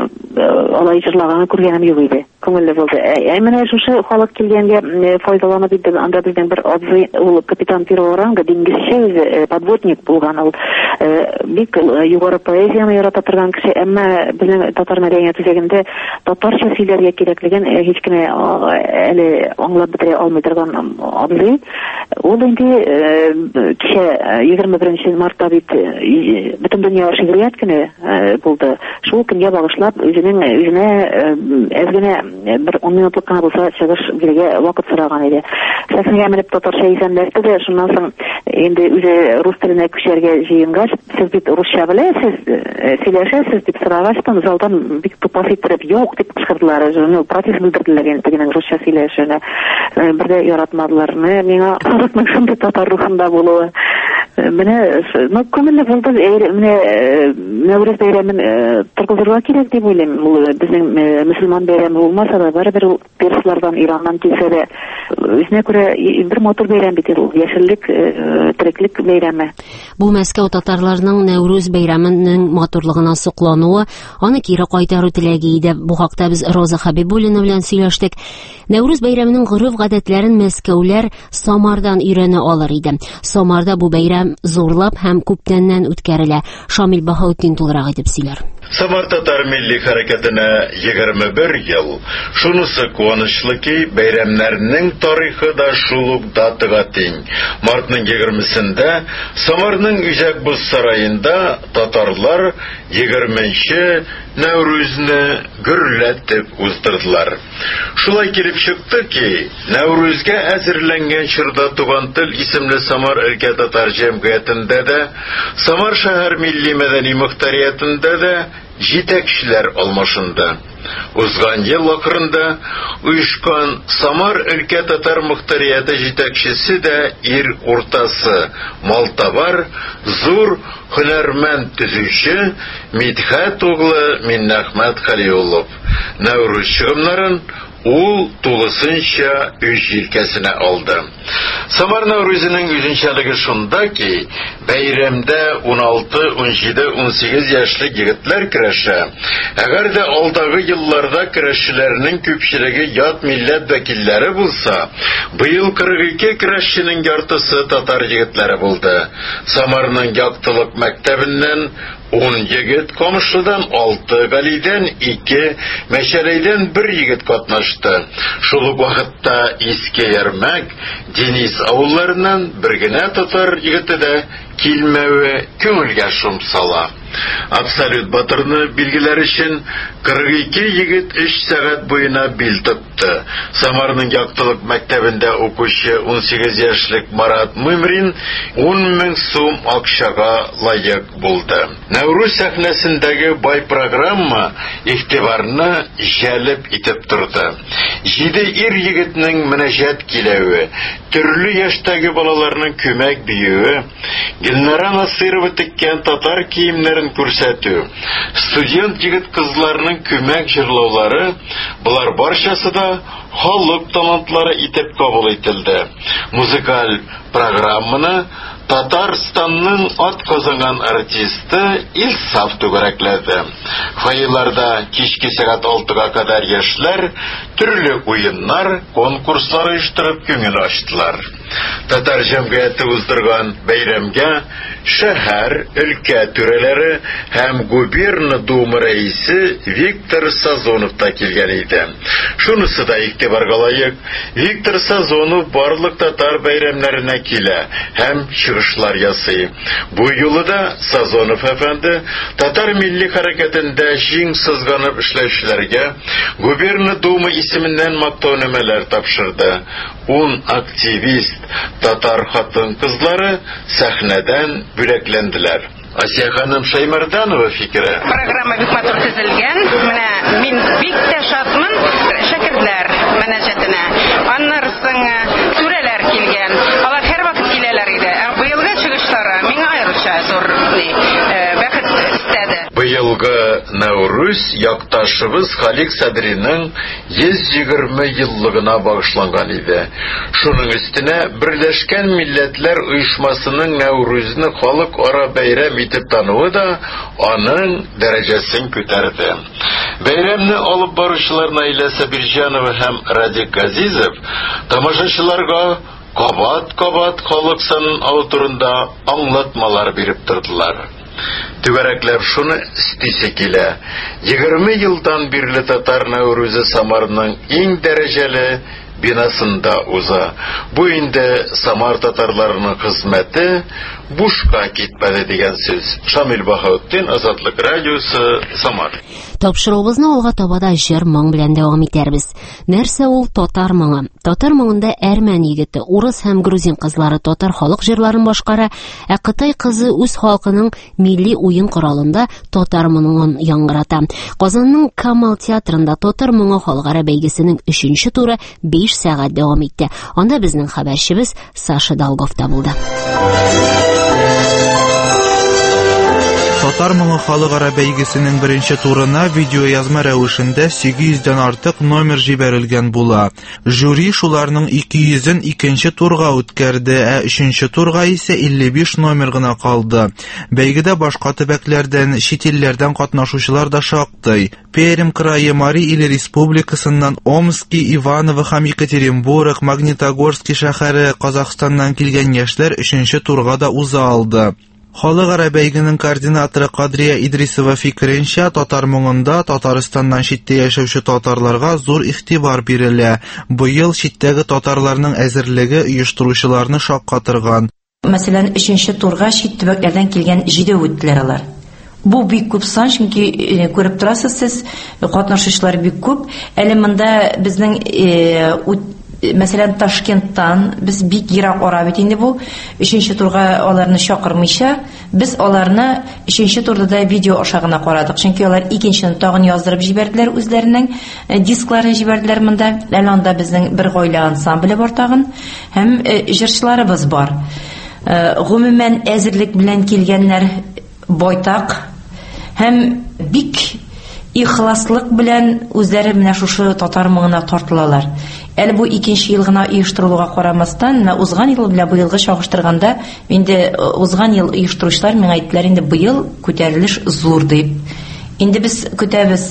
W: алай җырлаганын күргәнем юк иде. Күңелле булды. Менә шушы халык килгәнгә файдаланып иде. Анда безнең бер абзый, ул капитан первого ранга, диңгезче, подводник булган ул. Бик югары поэзияны ярата торган кеше, әмма безнең татар мәдәният үзәгендә татарча сөйләргә кирәклеген һич кенә әле аңлап бетерә алмый торган абзый. Ул инде кичә 21 мартта бит бөтен дөнья шигърият көне булды. Шул көнгә багышлап үзенә әзгенә бер 10 минутлык кына булса чыгыш бирергә вакыт сораган иде. Сәхнәгә менеп татарча изәнләште дә, шуннан соң инде үзе рус теленә күчәргә җыенгач, сез бит русча беләсез, сөйләшәсез дип сорагач, залдан бик тупас иттереп юк дип кычкырдылар. Протест белдерделәр инде тегенең русча сөйләшенә. Бер дә яратмадылар. Миңа халыкның шундый татар рухында булуы Менә күңелле булды. Менә Нәүрүз бәйрәмен торгызырга кирәк дип уйлыйм. Ул безнең мөселман бәйрәме булмаса да, барыбер ул перслардан, Ираннан килсә дә, үзенә күрә бер мотор бәйрәм бит ул. Яшеллек, тереклек бәйрәме.
A: Бу Мәскәү татарларының Нәүрүз бәйрәменең матурлыгына соклануы, аны кире кайтару теләге иде. Бу хакта без Роза Хабибуллина белән сөйләштек. Нәүрүз бәйрәменең гореф-гадәтләрен мәскәүләр Самардан өйрәнә алыр иде. Самарда бу бәйрәм зурлап һәм күптәннән үткәрелә. Шамил Баһаутдин тулырак итеп сөйләр.
F: Самар татар милли хәрәкәтенә 21 ел. Шунысы куанычлы ки, бәйрәмнәрнең тарихы да шул ук датага тиң. Мартның 20-сендә Самарның Үзәк боз сараенда татарлар 20-нче Нәүрүзне гөрләтеп уздырдылар. Шулай килеп чыкты ки, Нәүрүзгә әзерләнгән чорда Туган тел исемле Самар өлкә татар җәмгыятендә дә, Самар шәһәр милли мәдәни мөхтәриятендә дә җитәкчеләр алмашынды. Узган ел ахырында оешкан Самар өлкә татар мөхтәрияте җитәкчесе дә ир уртасы, малтабар, зур һөнәрмәнд төзүче Мидхәт углы Миннәхмәт Хәлиуллов. Нәүрүз чыгымнарын ул тулысынча үз җилкәсенә алды. Самар Нәүрүзенең үзенчәлеге шунда ки, бәйрәмдә 16, 17, 18 яшьлек егетләр көрәшә. Әгәр дә алдагы елларда көрәшчеләрнең күпчелеге ят милләт вәкилләре булса, быел 42 көрәшченең яртысы татар егетләре булды. Самарның яктылык мәктәбеннән 10 егет, Камышлыдан 6, Галидән 2, Мәчәләйдән 1 егет катнашты. Шул ук вакытта Иске Ярмәк, Денис авылларыннан бер генә татар егете дә килмәве күңелгә шом сала. Абсолют батырны билгеләр өчен 42 егет 3 сәгать буена бил тотты. Самарның яктылык мәктәбендә укучы 18 яшьлек Марат Мөмрин 10,000 сум акчага лаек булды. Нәүрүз сәхнәсендәге бай программа игътибарны җәлеп итеп торды. 7 ир егетнең мөнәҗәт киләве, төрле яшьтәге балаларның күмәк биюе, Гөлнара Насырова теккән татар киемнәрен күрсәтү, студент егет кызларның күмәк җырлаулары, булар барчасы да халык талантлары итеп кабул ителде. Музыкаль программаны Татарстанның атказанган артисты Илсаф түгәрәкләде. Файларда кичке сәгать 6-га кадәр яшьләр төрле уеннар, конкурслар оештырып күңел ачтылар. Татар җәмгыяте уздырган бәйрәмгә шәһәр, өлкә түрәләре һәм губерна дума рәисе Виктор Сазонов та килгән иде. Шунысы да игътибарга лаек. Виктор Сазонов барлык татар бәйрәмнәренә килә һәм чыгышлар ясый. Бу юлы да Сазонов әфәнде татар милли хәрәкәтендә җиң сызганып эшләүчеләргә губерна дума исеменнән мактау нәмәләр тапшырды. 10 активист татар хатын-кызлары сәхнәдән бүләкләнделәр. Асия ханым Шаймарданова фикере.
G: Программа бик матур төзелгән. Менә мин бик тә шатмын шәкертләр мөнәҗәтенә. Аннарсын түрәләр килгән. Алар һәр вакыт киләләр иде. Быелгы чыгышлары миңа аеруча зур бәхет истәде.
F: Быелгы Нәүрүз якташыбыз Халик Садринең 120 еллыгына багышланган иде. Шуның өстенә Берләшкән Милләтләр оешмасының Нәүрүзне халыкара бәйрәм итеп тануы да аның дәрәҗәсен күтәрде. Бәйрәмне алып баручылар Наилә Сабирҗанова һәм Радик Газизов тамашачыларга кабат-кабат халык санын аудырында аңлатмалар биреп тордылар. Түгәрәкләп шуны стисе килә. 20 елдан бирле татар Нәүрүзе Самарның иң дәрәҗәле бинасында уза. Бу инде Самар татарларының хезмәте бушка китмәде дигән сүз. Шамил Баһаутдин, Азатлык радиосы, Самар.
A: Тапшыруыбызны алга таба да җыр моң белән дәвам итәрбез. Нәрсә ул татар моңы? Татар моңында әрмән егете, урыс һәм грузин кызлары татар халык җырларын башкара, ә Кытай кызы үз халкының милли уен коралында татар моңын яңгырата. Казанның Камал театрында татар моңы халыкара бәйгесенең 3нче туры 5 5 сәгать дәвам итте. Анда безнең хәбәрчебез Саша Долгов та булды.
C: Татар моңы халыкара бәйгесенең беренче турына видеоязма рәвешендә 800-дән артык номер җибәрелгән була. Жюри шуларның 200-ен икенче турга үткәрде, ә 3нче турга исә 55 номер гына калды. Бәйгедә башка төбәкләрдән, чит илләрдән катнашучылар да шактый. Пермь крае, Мари Ил республикасыннан, Омский, Иваново һәм Екатеринбург, Магнитогорский шәһәре, Казахстаннан килгән яшьләр 3нче турга да уза алды. Халыкара бәйгенең координаторы Кадрия Идрисова фикеренчә, татар моңында Татарстаннан читтә яшәүче татарларга зур игътибар бирелә. Быел читтәге татарларның әзерлеге оештыручыларны шаккатырган.
I: Мәсәлән, 3нче турга чит төбәкләрдән килгән 7 үттеләр алар. Бу бик күп сан, чөнки күреп торасыз сез, катнашучылар бик күп. Әле монда безнең Мәсәлән, Ташкенттан без бик ерак ара бит инде бу. 3нче турга аларны чакырмыйча, без аларны 3нче турда да видео аша гына карадык. Чөнки алар икенчен тагын яздырып җибәрделәр, үзләренең дискларын җибәрделәр монда. Әле анда безнең бер гаилә ансамбле бар тагын, һәм җырчыларыбыз бар. Гомумән әзерлек белән килгәннәр байтак һәм бик ихласлык белән үзләре менә шушы татар моңына тартылалар. Әле бу икенче ел гына оештырылуга карамастан, узган ел белән быелгы чагыштырганда, инде узган ел оештыручылар миңа әйттеләр, инде быел күтәрелеш зур дип. Инде без көтәбез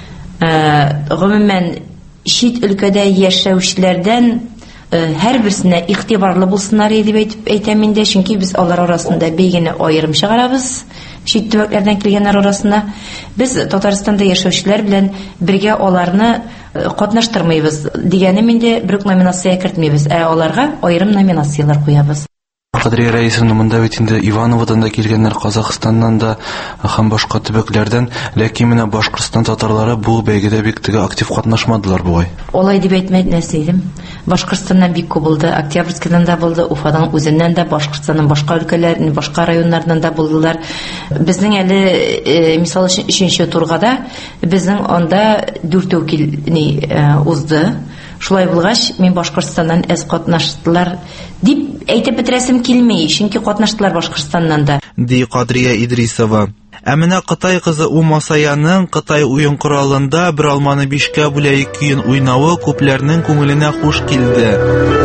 I: гомумән чит өлкәдә яшәүчеләрдән һәрберсенә игътибарлы булсыннар дип әйтәм инде, чөнки без алар арасында бәйгене аерым чыгарабыз. Чит төбәкләрдән килгәннәр арасында без Татарстанда яшәүчеләр белән бергә аларны катнаштырмыйбыз. Дигәнем инде бер номинация кертмибез, ә аларга аерым номинациялар куябыз.
J: Кадрия Раисовна, монда бит инде Ивановодан да килгәннәр, Казахстаннан да һәм башка төбәкләрдән, ләкин менә Башкортстан татарлары бу бәйгедә бик актив катнашмадылар бугай.
I: Алай дип әйтмәдем. Башкортстаннан бик күп булды, Октябрьскидан да булды, Уфадан үзеннән дә, Башкортстанның башка өлкәләреннән, башка районнардан да булдылар. Безнең әле мисал өчен 3нче тургада безнең анда 4 вәкил узды. Шулай булгач, мин Башкортстаннан әз катнаштылар дип әйтеп бетерәсем килмәй, чөнки катнаштылар Башкортстаннан да.
C: Ди Кадрия Идрисова. Ә менә Кытай кызы Умасаяның Кытай уен коралында бер алманы 5кә бүләк көен уйнавы күпләрнең күңеленә хуш килде.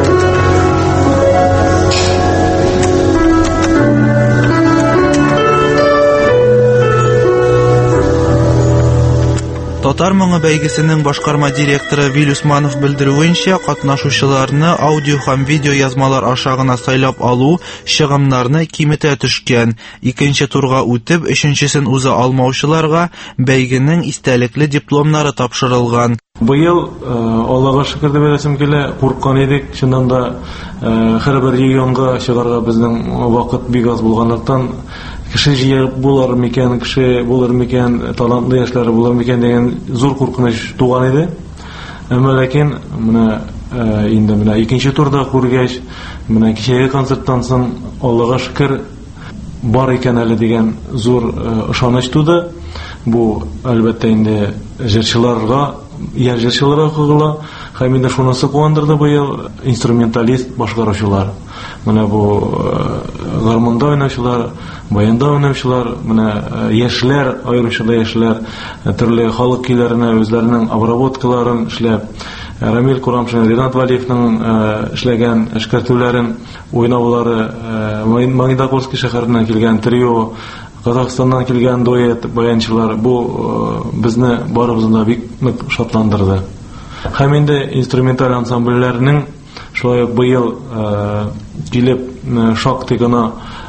C: Татар моңы бәйгесенең башкарма директоры Вил Усманов белдерүенчә, катнашучыларны аудио һәм видео язмалар аша гына сайлап алу чыгымнарны киметә төшкән. Икенче турга үтеп, 3нчесен уза алмаучыларга бәйгенең истәлекле дипломнары тапшырылган.
X: Быел Аллага шөкер дип әйтәсем килә, курккан идек, чыннан да һәрбер регионга чыгарга безнең вакыт бик аз булганлыктан, кеше җыеп булыр микән, кеше булыр микән, талантлы яшьләр булыр микән дигән зур куркыныч туган иде. Әмма ләкин менә инде менә икенче турда күргәч, менә кичәге концерттан соң Аллага шөкер бар икән әле дигән зур ышаныч туды. Бу әлбәттә инде җырчыларга, җырчыларга кагыла, һәм инде шунысы куандырды быел инструменталист башкаручылар. Менә бу гармонда уйнаучылар, баянда уйнаучылар, менә яшьләр, аеручыда яшьләр, төрле халык көйләренә үзләренең обработкаларын эшләп, Рамил Курамшин, Ринат Валиевның эшләгән эшкәртүләрен уйнаулары, Магнитогорский шәһәреннән килгән трио, Казахстаннан килгән дуэт баянчылар, бу безне барыбызны бик нык шатландырды. Һәм инде инструменталь ансамбльләрнең шулай быел килеп шактый гына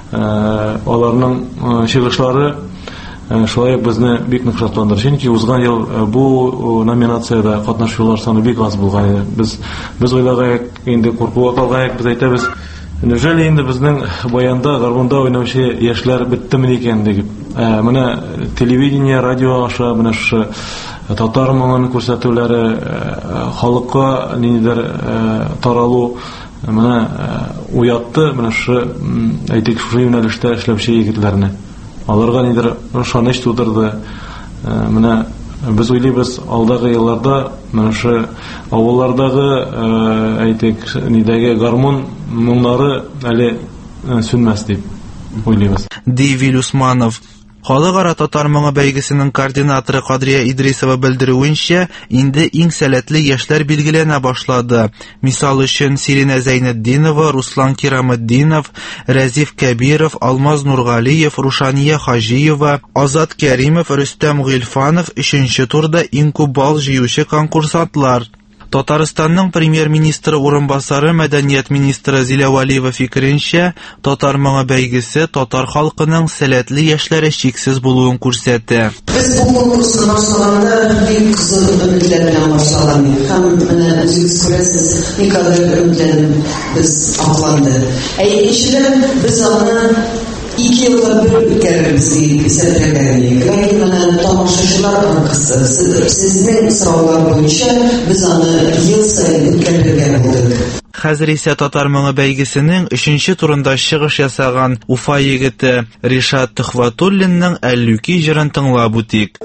X: аларның чыгышлары шулай безне бик нык шатландырды. Чөнки узган ел бу номинациядә катнашучылар саны бик аз булган иде. Без уйлаганбыз, инде куркуга калганбыз, без әйтәбез, неужели инде безнең баянда, гармонда уйнаучы яшьләр биттеме икән дип. Менә телевидение, радио аша менә шушы татар моңын күрсәтүләре халыкка ниндидер таралу менә уятты, менә шушы әйтик шушы юнәлештә эшләүче егетләрне. Аларга ниндидер ышаныч тудырды. Менә Без уйлыйбыз, алдагы елларда менә шу авыллардагы әйтик, нидәге гармон моңнары әле сүнмәс дип уйлыйбыз.
C: Девил Усманов Халыкара татар моңы бәйгесенең координаторы Кадрия Идрисова белдерүенчә, инде иң сәләтле яшьләр билгеләнә башлады. Мисал өчен Сирина Зәйнетдинова, Руслан Кираметдинов, Разиф Кәбиров, Алмаз Нургалиев, Рушания Хаҗиева, Азат Кәримов, Рөстәм Гыйльфанов 3нче турда иң күп балл җыючы конкурсантлар. Татарстанның премьер-министры урынбасары мәдәният министры Зилә Валиева фикеренчә, татар моңы бәйгесе татар халкының сәләтле яшьләре чиксез булуын күрсәтә.
K: Без бу конкурсны башлаганда бик кызык өметләр белән башлаган. Һәм менә үзегез күрәсез, никадәр өметләр без акланды. Икенчедән без аны 2 елда бер үткәрбез дип исәпләгән идек. Ләкин менә тамашачылар аркасы, сезнең сораулар буенча без аны ел саен үткәрергә булдык.
C: Хәзер исә татар моңы бәйгесенең 3нче турында чыгыш ясаган Уфа егете Ришат Төхвәтуллинның Әллүки җырын тыңлап үтик.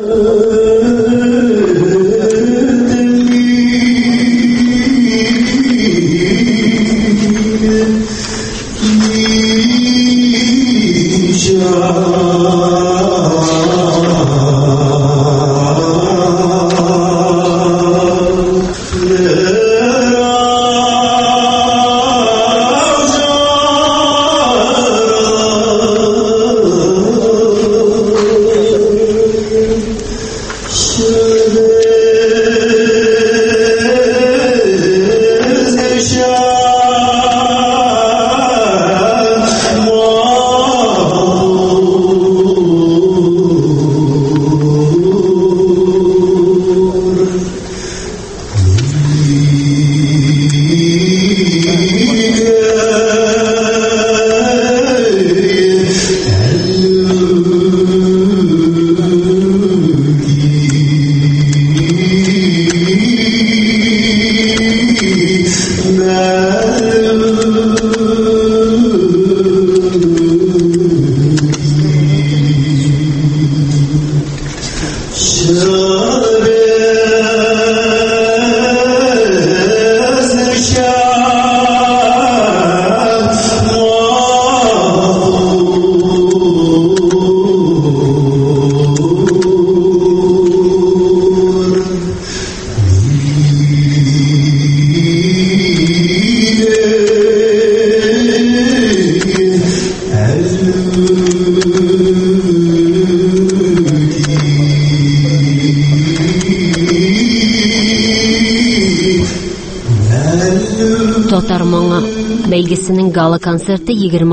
A: Татар моңы бәйгесенең гала концерты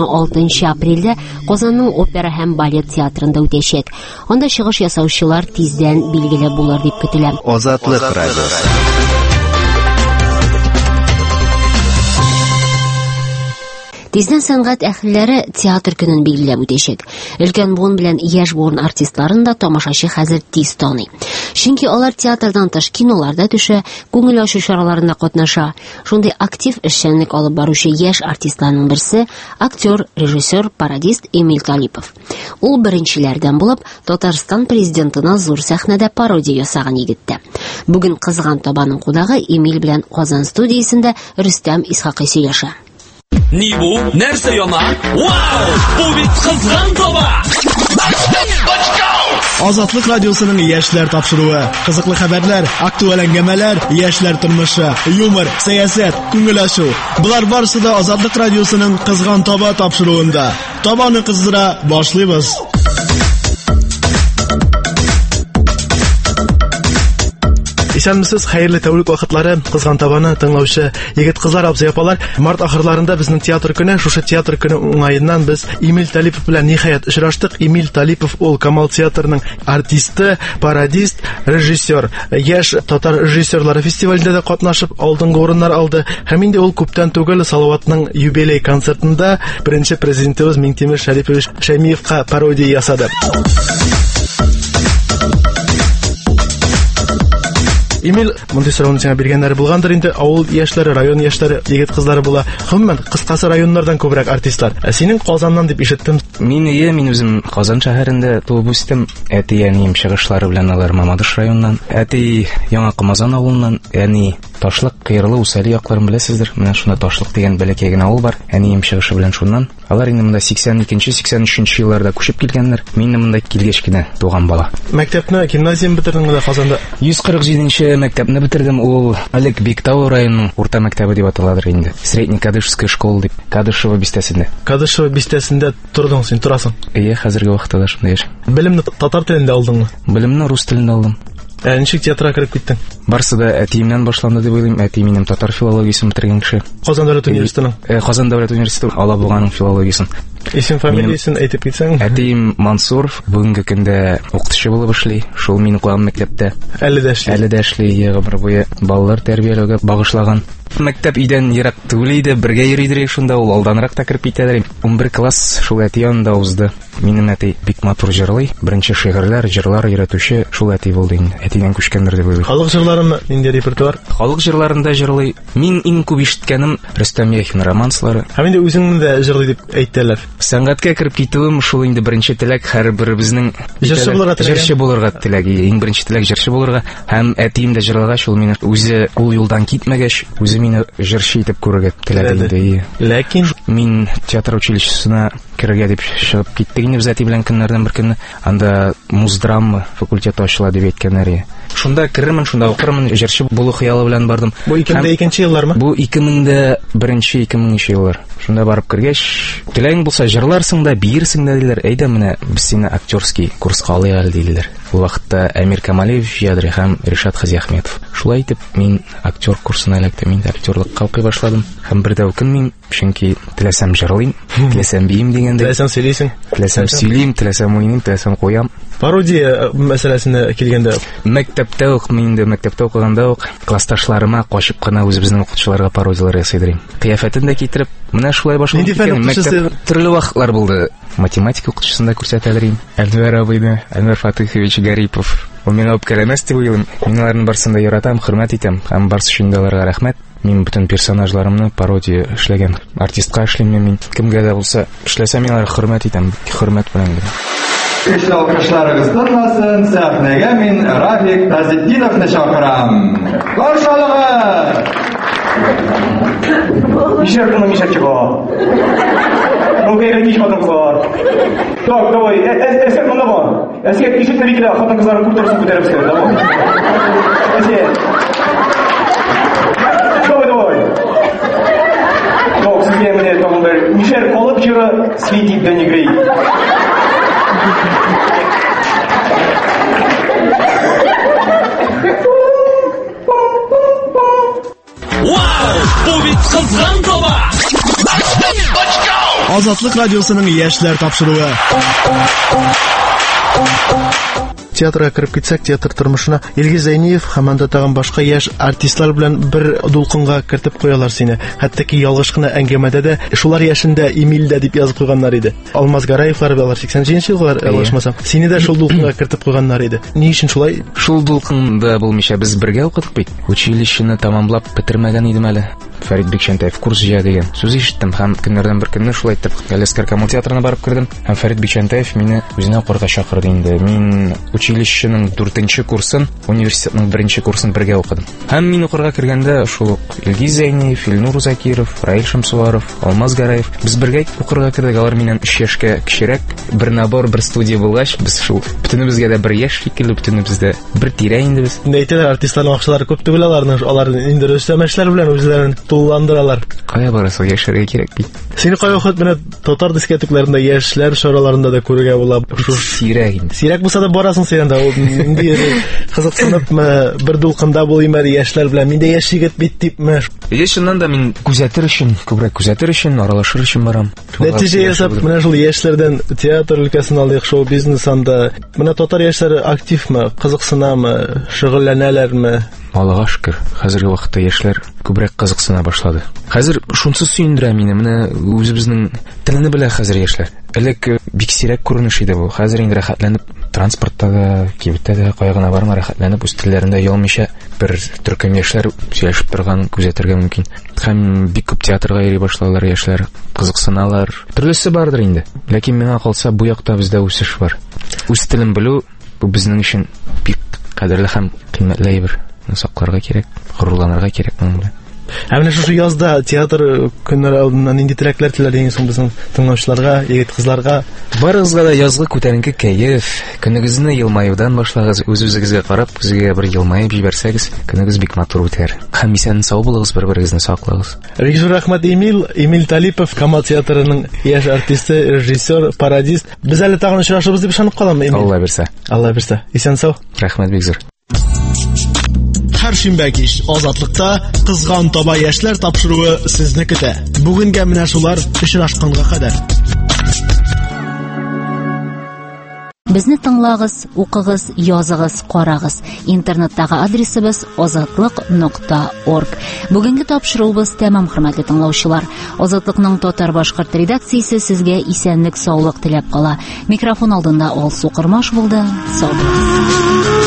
A: 26 апрельдә Казанның опера һәм балет театрында үтәчәк. Анда чыгыш ясаучылар тиздән билгеле булыр дип көтелә.
E: Азатлык радиосы.
A: Тиздән сәнгать әһелләре театр көнен билгеләп үтәчәк. Өлкән буын белән яшь буын артистларын да тамашачы хәзер тиз таный. Чөнки алар театрдан тыш киноларда төшә, күңел ачу чараларында катнаша. Шундый актив эшчәнлек алып баручы яшь артистларның берсе актер, режиссер, пародист Эмиль Талипов. Ул беренчеләрдән булып Татарстан президентына зур сәхнәдә пародия ясаган егеттә. Бүген кызган табаның кудагы Эмиль белән Казан студиясендә Рөстәм Исхакый сөйләшә.
L: Ни бу? Нәрсә яна? Вау! Бу бит кызган таба!
N: Азатлык радиосының яшьләр тапшыруы, кызыклы хәбәрләр, актуаль әңгәмәләр, яшьләр тормышы, юмор, сәясәт, күңел ачу. Булар барысы да Азатлык радиосының кызган таба тапшыруында. Табаны кыздыра башлыйбыз. Исәнмесез, хәерле тәүлек вакытлары, кызган табаны тыңлаучы егет-кызлар, абзый-апалар. Март ахырларында безнең театр көне, шушы театр көне уңаеннан без Эмиль Талипов белән ниһаять очраштык. Эмиль Талипов ул Камал театрының артисты, пародист, режиссер. Яшь татар режиссерлары фестивалендә дә катнашып, алдынгы урыннар алды. Һәм инде ул күптән түгел Салаватның юбилей концертында беренче президентыбыз Миңтимер Шәрипович Шәймиевка пародия ясады. Эмиль, мондай сорауны сиңа биргәннәре булгандыр инде. Авыл яшьләре, район яшьләре, егет кызлары була. Гомумән, кыскасы районнардан күбрәк артистлар. Синең Казаннан дип ишеттем.
M: Мин үзем Казан шәһәрендә туып үстем. Әти әнием чыгышлары белән алар Мамадыш районыннан. Әти Яңа Камазан авылыннан, әни Ташлык, Кыйрлы, Усали якларын беләсездер. Менә шунда Ташлык дигән бәләкәй генә авыл бар. Әнием чыгышы белән шуннан. Алар инде монда 82-83 елларда күчеп килгәннәр. Мин монда килгәч кенә туган бала.
N: Мәктәпне, гимназияны бетердең монда Казанда?
M: 147-нче мәктәпне бетердем. Ул Олег Бектау районының урта мәктәбе дип аталадыр инде. Средняя Кадышевская школа дип. Кадышева бистәсендә.
N: Кадышева бистәсендә тордың син, торасың?
M: Хәзерге вакытта да шунда яшим.
N: Белемне татар телендә алдыңмы?
M: Белемне рус телендә алдым.
N: Ничек театрга кирип киттең?
M: Барсы да әтиемнән башланды дип уйлыйм. Әти минем татар филологиясын бетергән кеше.
N: Казан дәүләт университетының?
M: Казан дәүләт университеты Алабуганың филологиясын.
N: Исем фамилиясын әйтеп китсәң?
M: Әтием Мансуров, бүгенге көндә укытучы булып эшли. Шул мин укыган мәктәптә.
N: Әле дә эшли.
M: Гомер буе балалар тәрбияләүгә багышлаган. Мәктәп идән ерак түгел иде, бергә йөридек шунда, ул алданрак та кирип китәләр. 11 класс шул әти янында узды. Минем әти бик матур җырлый, беренче шигырьләр, җырлар өйрәтүче шул әти булды инде. Әтидән күчкәндер дип уйлыйм.
N: Халык җырларымы инде репертуар?
M: Халык җырларында җырлый. Мин иң күп ишеткәнем Рөстәм Яхин романслары.
N: Һәм инде үзеңне дә җырлый дип әйттеләр.
M: Сәнгатькә кирип китүем шул инде беренче теләк, һәрберебезнең
N: җырчы
M: булырга теләге. Иң беренче теләк җырчы булырга. Һәм әтием дә җырлагач, ул мине үзе ул юлдан китмәгәч, үзе мине җырчы итеп күрергә теләде.
N: Ләкин
M: мин театр училищесына керергә дип чыгып киттек инде без әти белән көннәрдән бер көнне. Анда муздрама факультеты ачыла дип әйткәннәр. Шунда керермен, шунда укырмын, җырчы булу хыялы белән бардым.
N: Бу 2002 еллармы?
M: Бу 2001-2000 еллар. Шунда барып кергәч, теләгең булса җырларсың да, биерсең дә диләр. Әйдә, менә без сине актерский курска алыйк әле диләр. Ул вакытта Әмир Камалиев ядри һәм Ришат Хазиахметов. Шулай итеп, мин актер курсына эләктем, мин актерлыкка укый башладым. Һәм бер дә үкенмим, чөнки теләсәм җырлыйм, теләсәм биим дигәндә.
N: Теләсәм сөйлисең.
M: Теләсәм сөйлим, теләсәм уйныйм, теләсәм куям.
N: Пародия мәсьәләсенә килгәндә,
M: мәктәптә ук, мин инде мәктәптә укыганда ук классташларыма качып кына үзебезнең укытучыларга пародиялар ясыйдым. Кыяфәтен дә китереп, менә шулай башлап киткән. Мәктәп төрле вакытлар булды. Математика укытучысында күрсәтәләрим. Әлвәр абыйны, Әлвәр Фатыйхович Гарипов. Ул мине үпкәләмәс дип уйлыйм. Мин аларның барсын да яратам, хөрмәт итәм. Һәм барсы өчен дә аларга рәхмәт. Мин бүтән персонажларымны пародия эшләгән. Артистка эшлим мин. Кемгә дә булса эшләсәм, мин аларга хөрмәт итәм. Хөрмәт белән.
O: Көчле алкышларыгыз тынмасын, сәхнәгә мин Рафик Тазетдиновны чакырам. Каршы алыгыз!
P: Мишерканың мишерче бар. Рукайга нич хатын-кыз бар. Так, давай, әскәр монда бар. Әскәр ишетне бикелә, хатын-кызларны күтәрсен күтәрәбез, давай. Әскәр. Давай. Так, сезгә менә тагын бер мишер калып җыры светит да не греет.
L: Вау! Бу бит кызган таба!
N: Азатлык радиосының яшьләр тапшыруы. Театрга кирип китсәк, театр тормышына Илгиз Зәйниев һәм анда тагын башка яшь артистлар белән бер дулкынга кертеп куялар сине. Хәтта ки ялгыш кына әңгәмәдә дә шулар яшендә Эмильдә дип язып куйганнар иде. Алмаз Гараевлар алар 80-нче еллар ялгышмасам. Сине дә шул дулкынга кертеп куйганнар иде. Ни өчен шулай?
M: Шул дулкында булмыйча без бергә укыдык бит. Училищены тамамлап бетермәгән идем әле. Фәрит Бикчәнтәев курс җыя дигән сүз ишеттем һәм көннәрдән бер көнне шулай итеп Галескар Камал театрына барып кирдем һәм Фәрит Бикчәнтәев мине үзенә укырга чакырды инде. Мин училищеның 4-нче курсын, университетның 1-нче курсын бергә укыдым. Һәм мин укырга кергәндә шул Илгиз Зәйниев, Илнур Закиров, Раил Шамсуаров, Алмаз Гараев без бергә укырга кирдек. Алар миннән 3 яшькә кечерәк. Бер набор, бер студия булгач, без шул бөтенебезгә дә 1 яшь шикелле, бөтенебездә бер тирә инде без.
N: Әйтәләр, артистларның акчалары күп түгел аларның инде өстәмәчләр белән үзләрен тулыландыралар.
M: Кая барасың, яшәргә кирәк бит.
N: Сине кая вакыт менә татар дискотекларында, яшьләр шараларында да күрергә була.
M: Сирәк инде.
N: Сирәк булса да барасың син анда. Инде кызыксынып бер дулкында булыйм әле яшьләр белән. Миндә яшь егет бит типме.
M: Яшеннән да мин күзәтер өчен, күбрәк күзәтер өчен, аралашыр өчен барам.
N: Нәтиҗә ясап, менә шул яшьләрдән театр өлкәсен алдык, шоу бизнес анда. Менә татар яшьләре активмы, кызыксынамы, шөгыльләнәләрме?
M: Аллага шөкер, хәзерге вакытта яшьләр күбрәк кызыксына кызына башлады. Хәзер шунсы сөендерә мине, менә үзебезнең телне белә хәзер яшьләр. Элек бик сирәк күренеш иде бу. Хәзер инде рәхәтләнеп транспортта да, кибеттә дә кайгына барма рәхәтләнеп үз телләрендә ялмыйча бер төркем яшьләр сөйләшеп торган күзәтергә мөмкин. Һәм бик күп театрга йөри башладылар яшьләр, кызыксыналар. Төрлесе бардыр инде. Ләкин миңа калса бу якта бездә үсеш бар. Үз телен белү бу безнең өчен бик кадерле һәм кыйммәтле әйбер. Сакларга кирәк, горурланырга кирәк моның белән.
N: Менә шушы язда театр көннәре алдыннан нинди теләкләр теләдегез безнең тыңлаучыларга, егет кызларга?
M: Барыгызга да язгы күтәренке кәеф, көнегезне елмаюдан башлагыз, үз-үзегезгә карап, күзгә бер елмаеп җибәрсәгез, көнегез бик матур үтәр. Һәм исән сау булыгыз, бер-берегезне саклагыз.
N: Бик зур рәхмәт Эмиль Талипов, Камал театрының яшь артисты, режиссер, пародист. Без әле тагын очрашабыз дип ышанып калам, Эмиль.
M: Алла бирсә.
N: Алла бирсә. Исән сау.
M: Рәхмәт бик зур.
N: Һәр шимбә кич Азатлыкта кызган таба яшьләр тапшыруы сезне көтә. Бүгенгә менә шулар очрашканга кадәр.
A: Безне тыңлагыз, укыгыз, языгыз, карагыз. Интернеттагы адресыбыз azatlyk.org. Бүгенге тапшыруыбыз тәмам, хөрмәтле тыңлаучылар. Азатлыкның татар-башкорт редакциясе сезгә исәнлек, саулык теләп кала. Микрофон алдында Алсу Кырмаш булды. Сау булыгыз.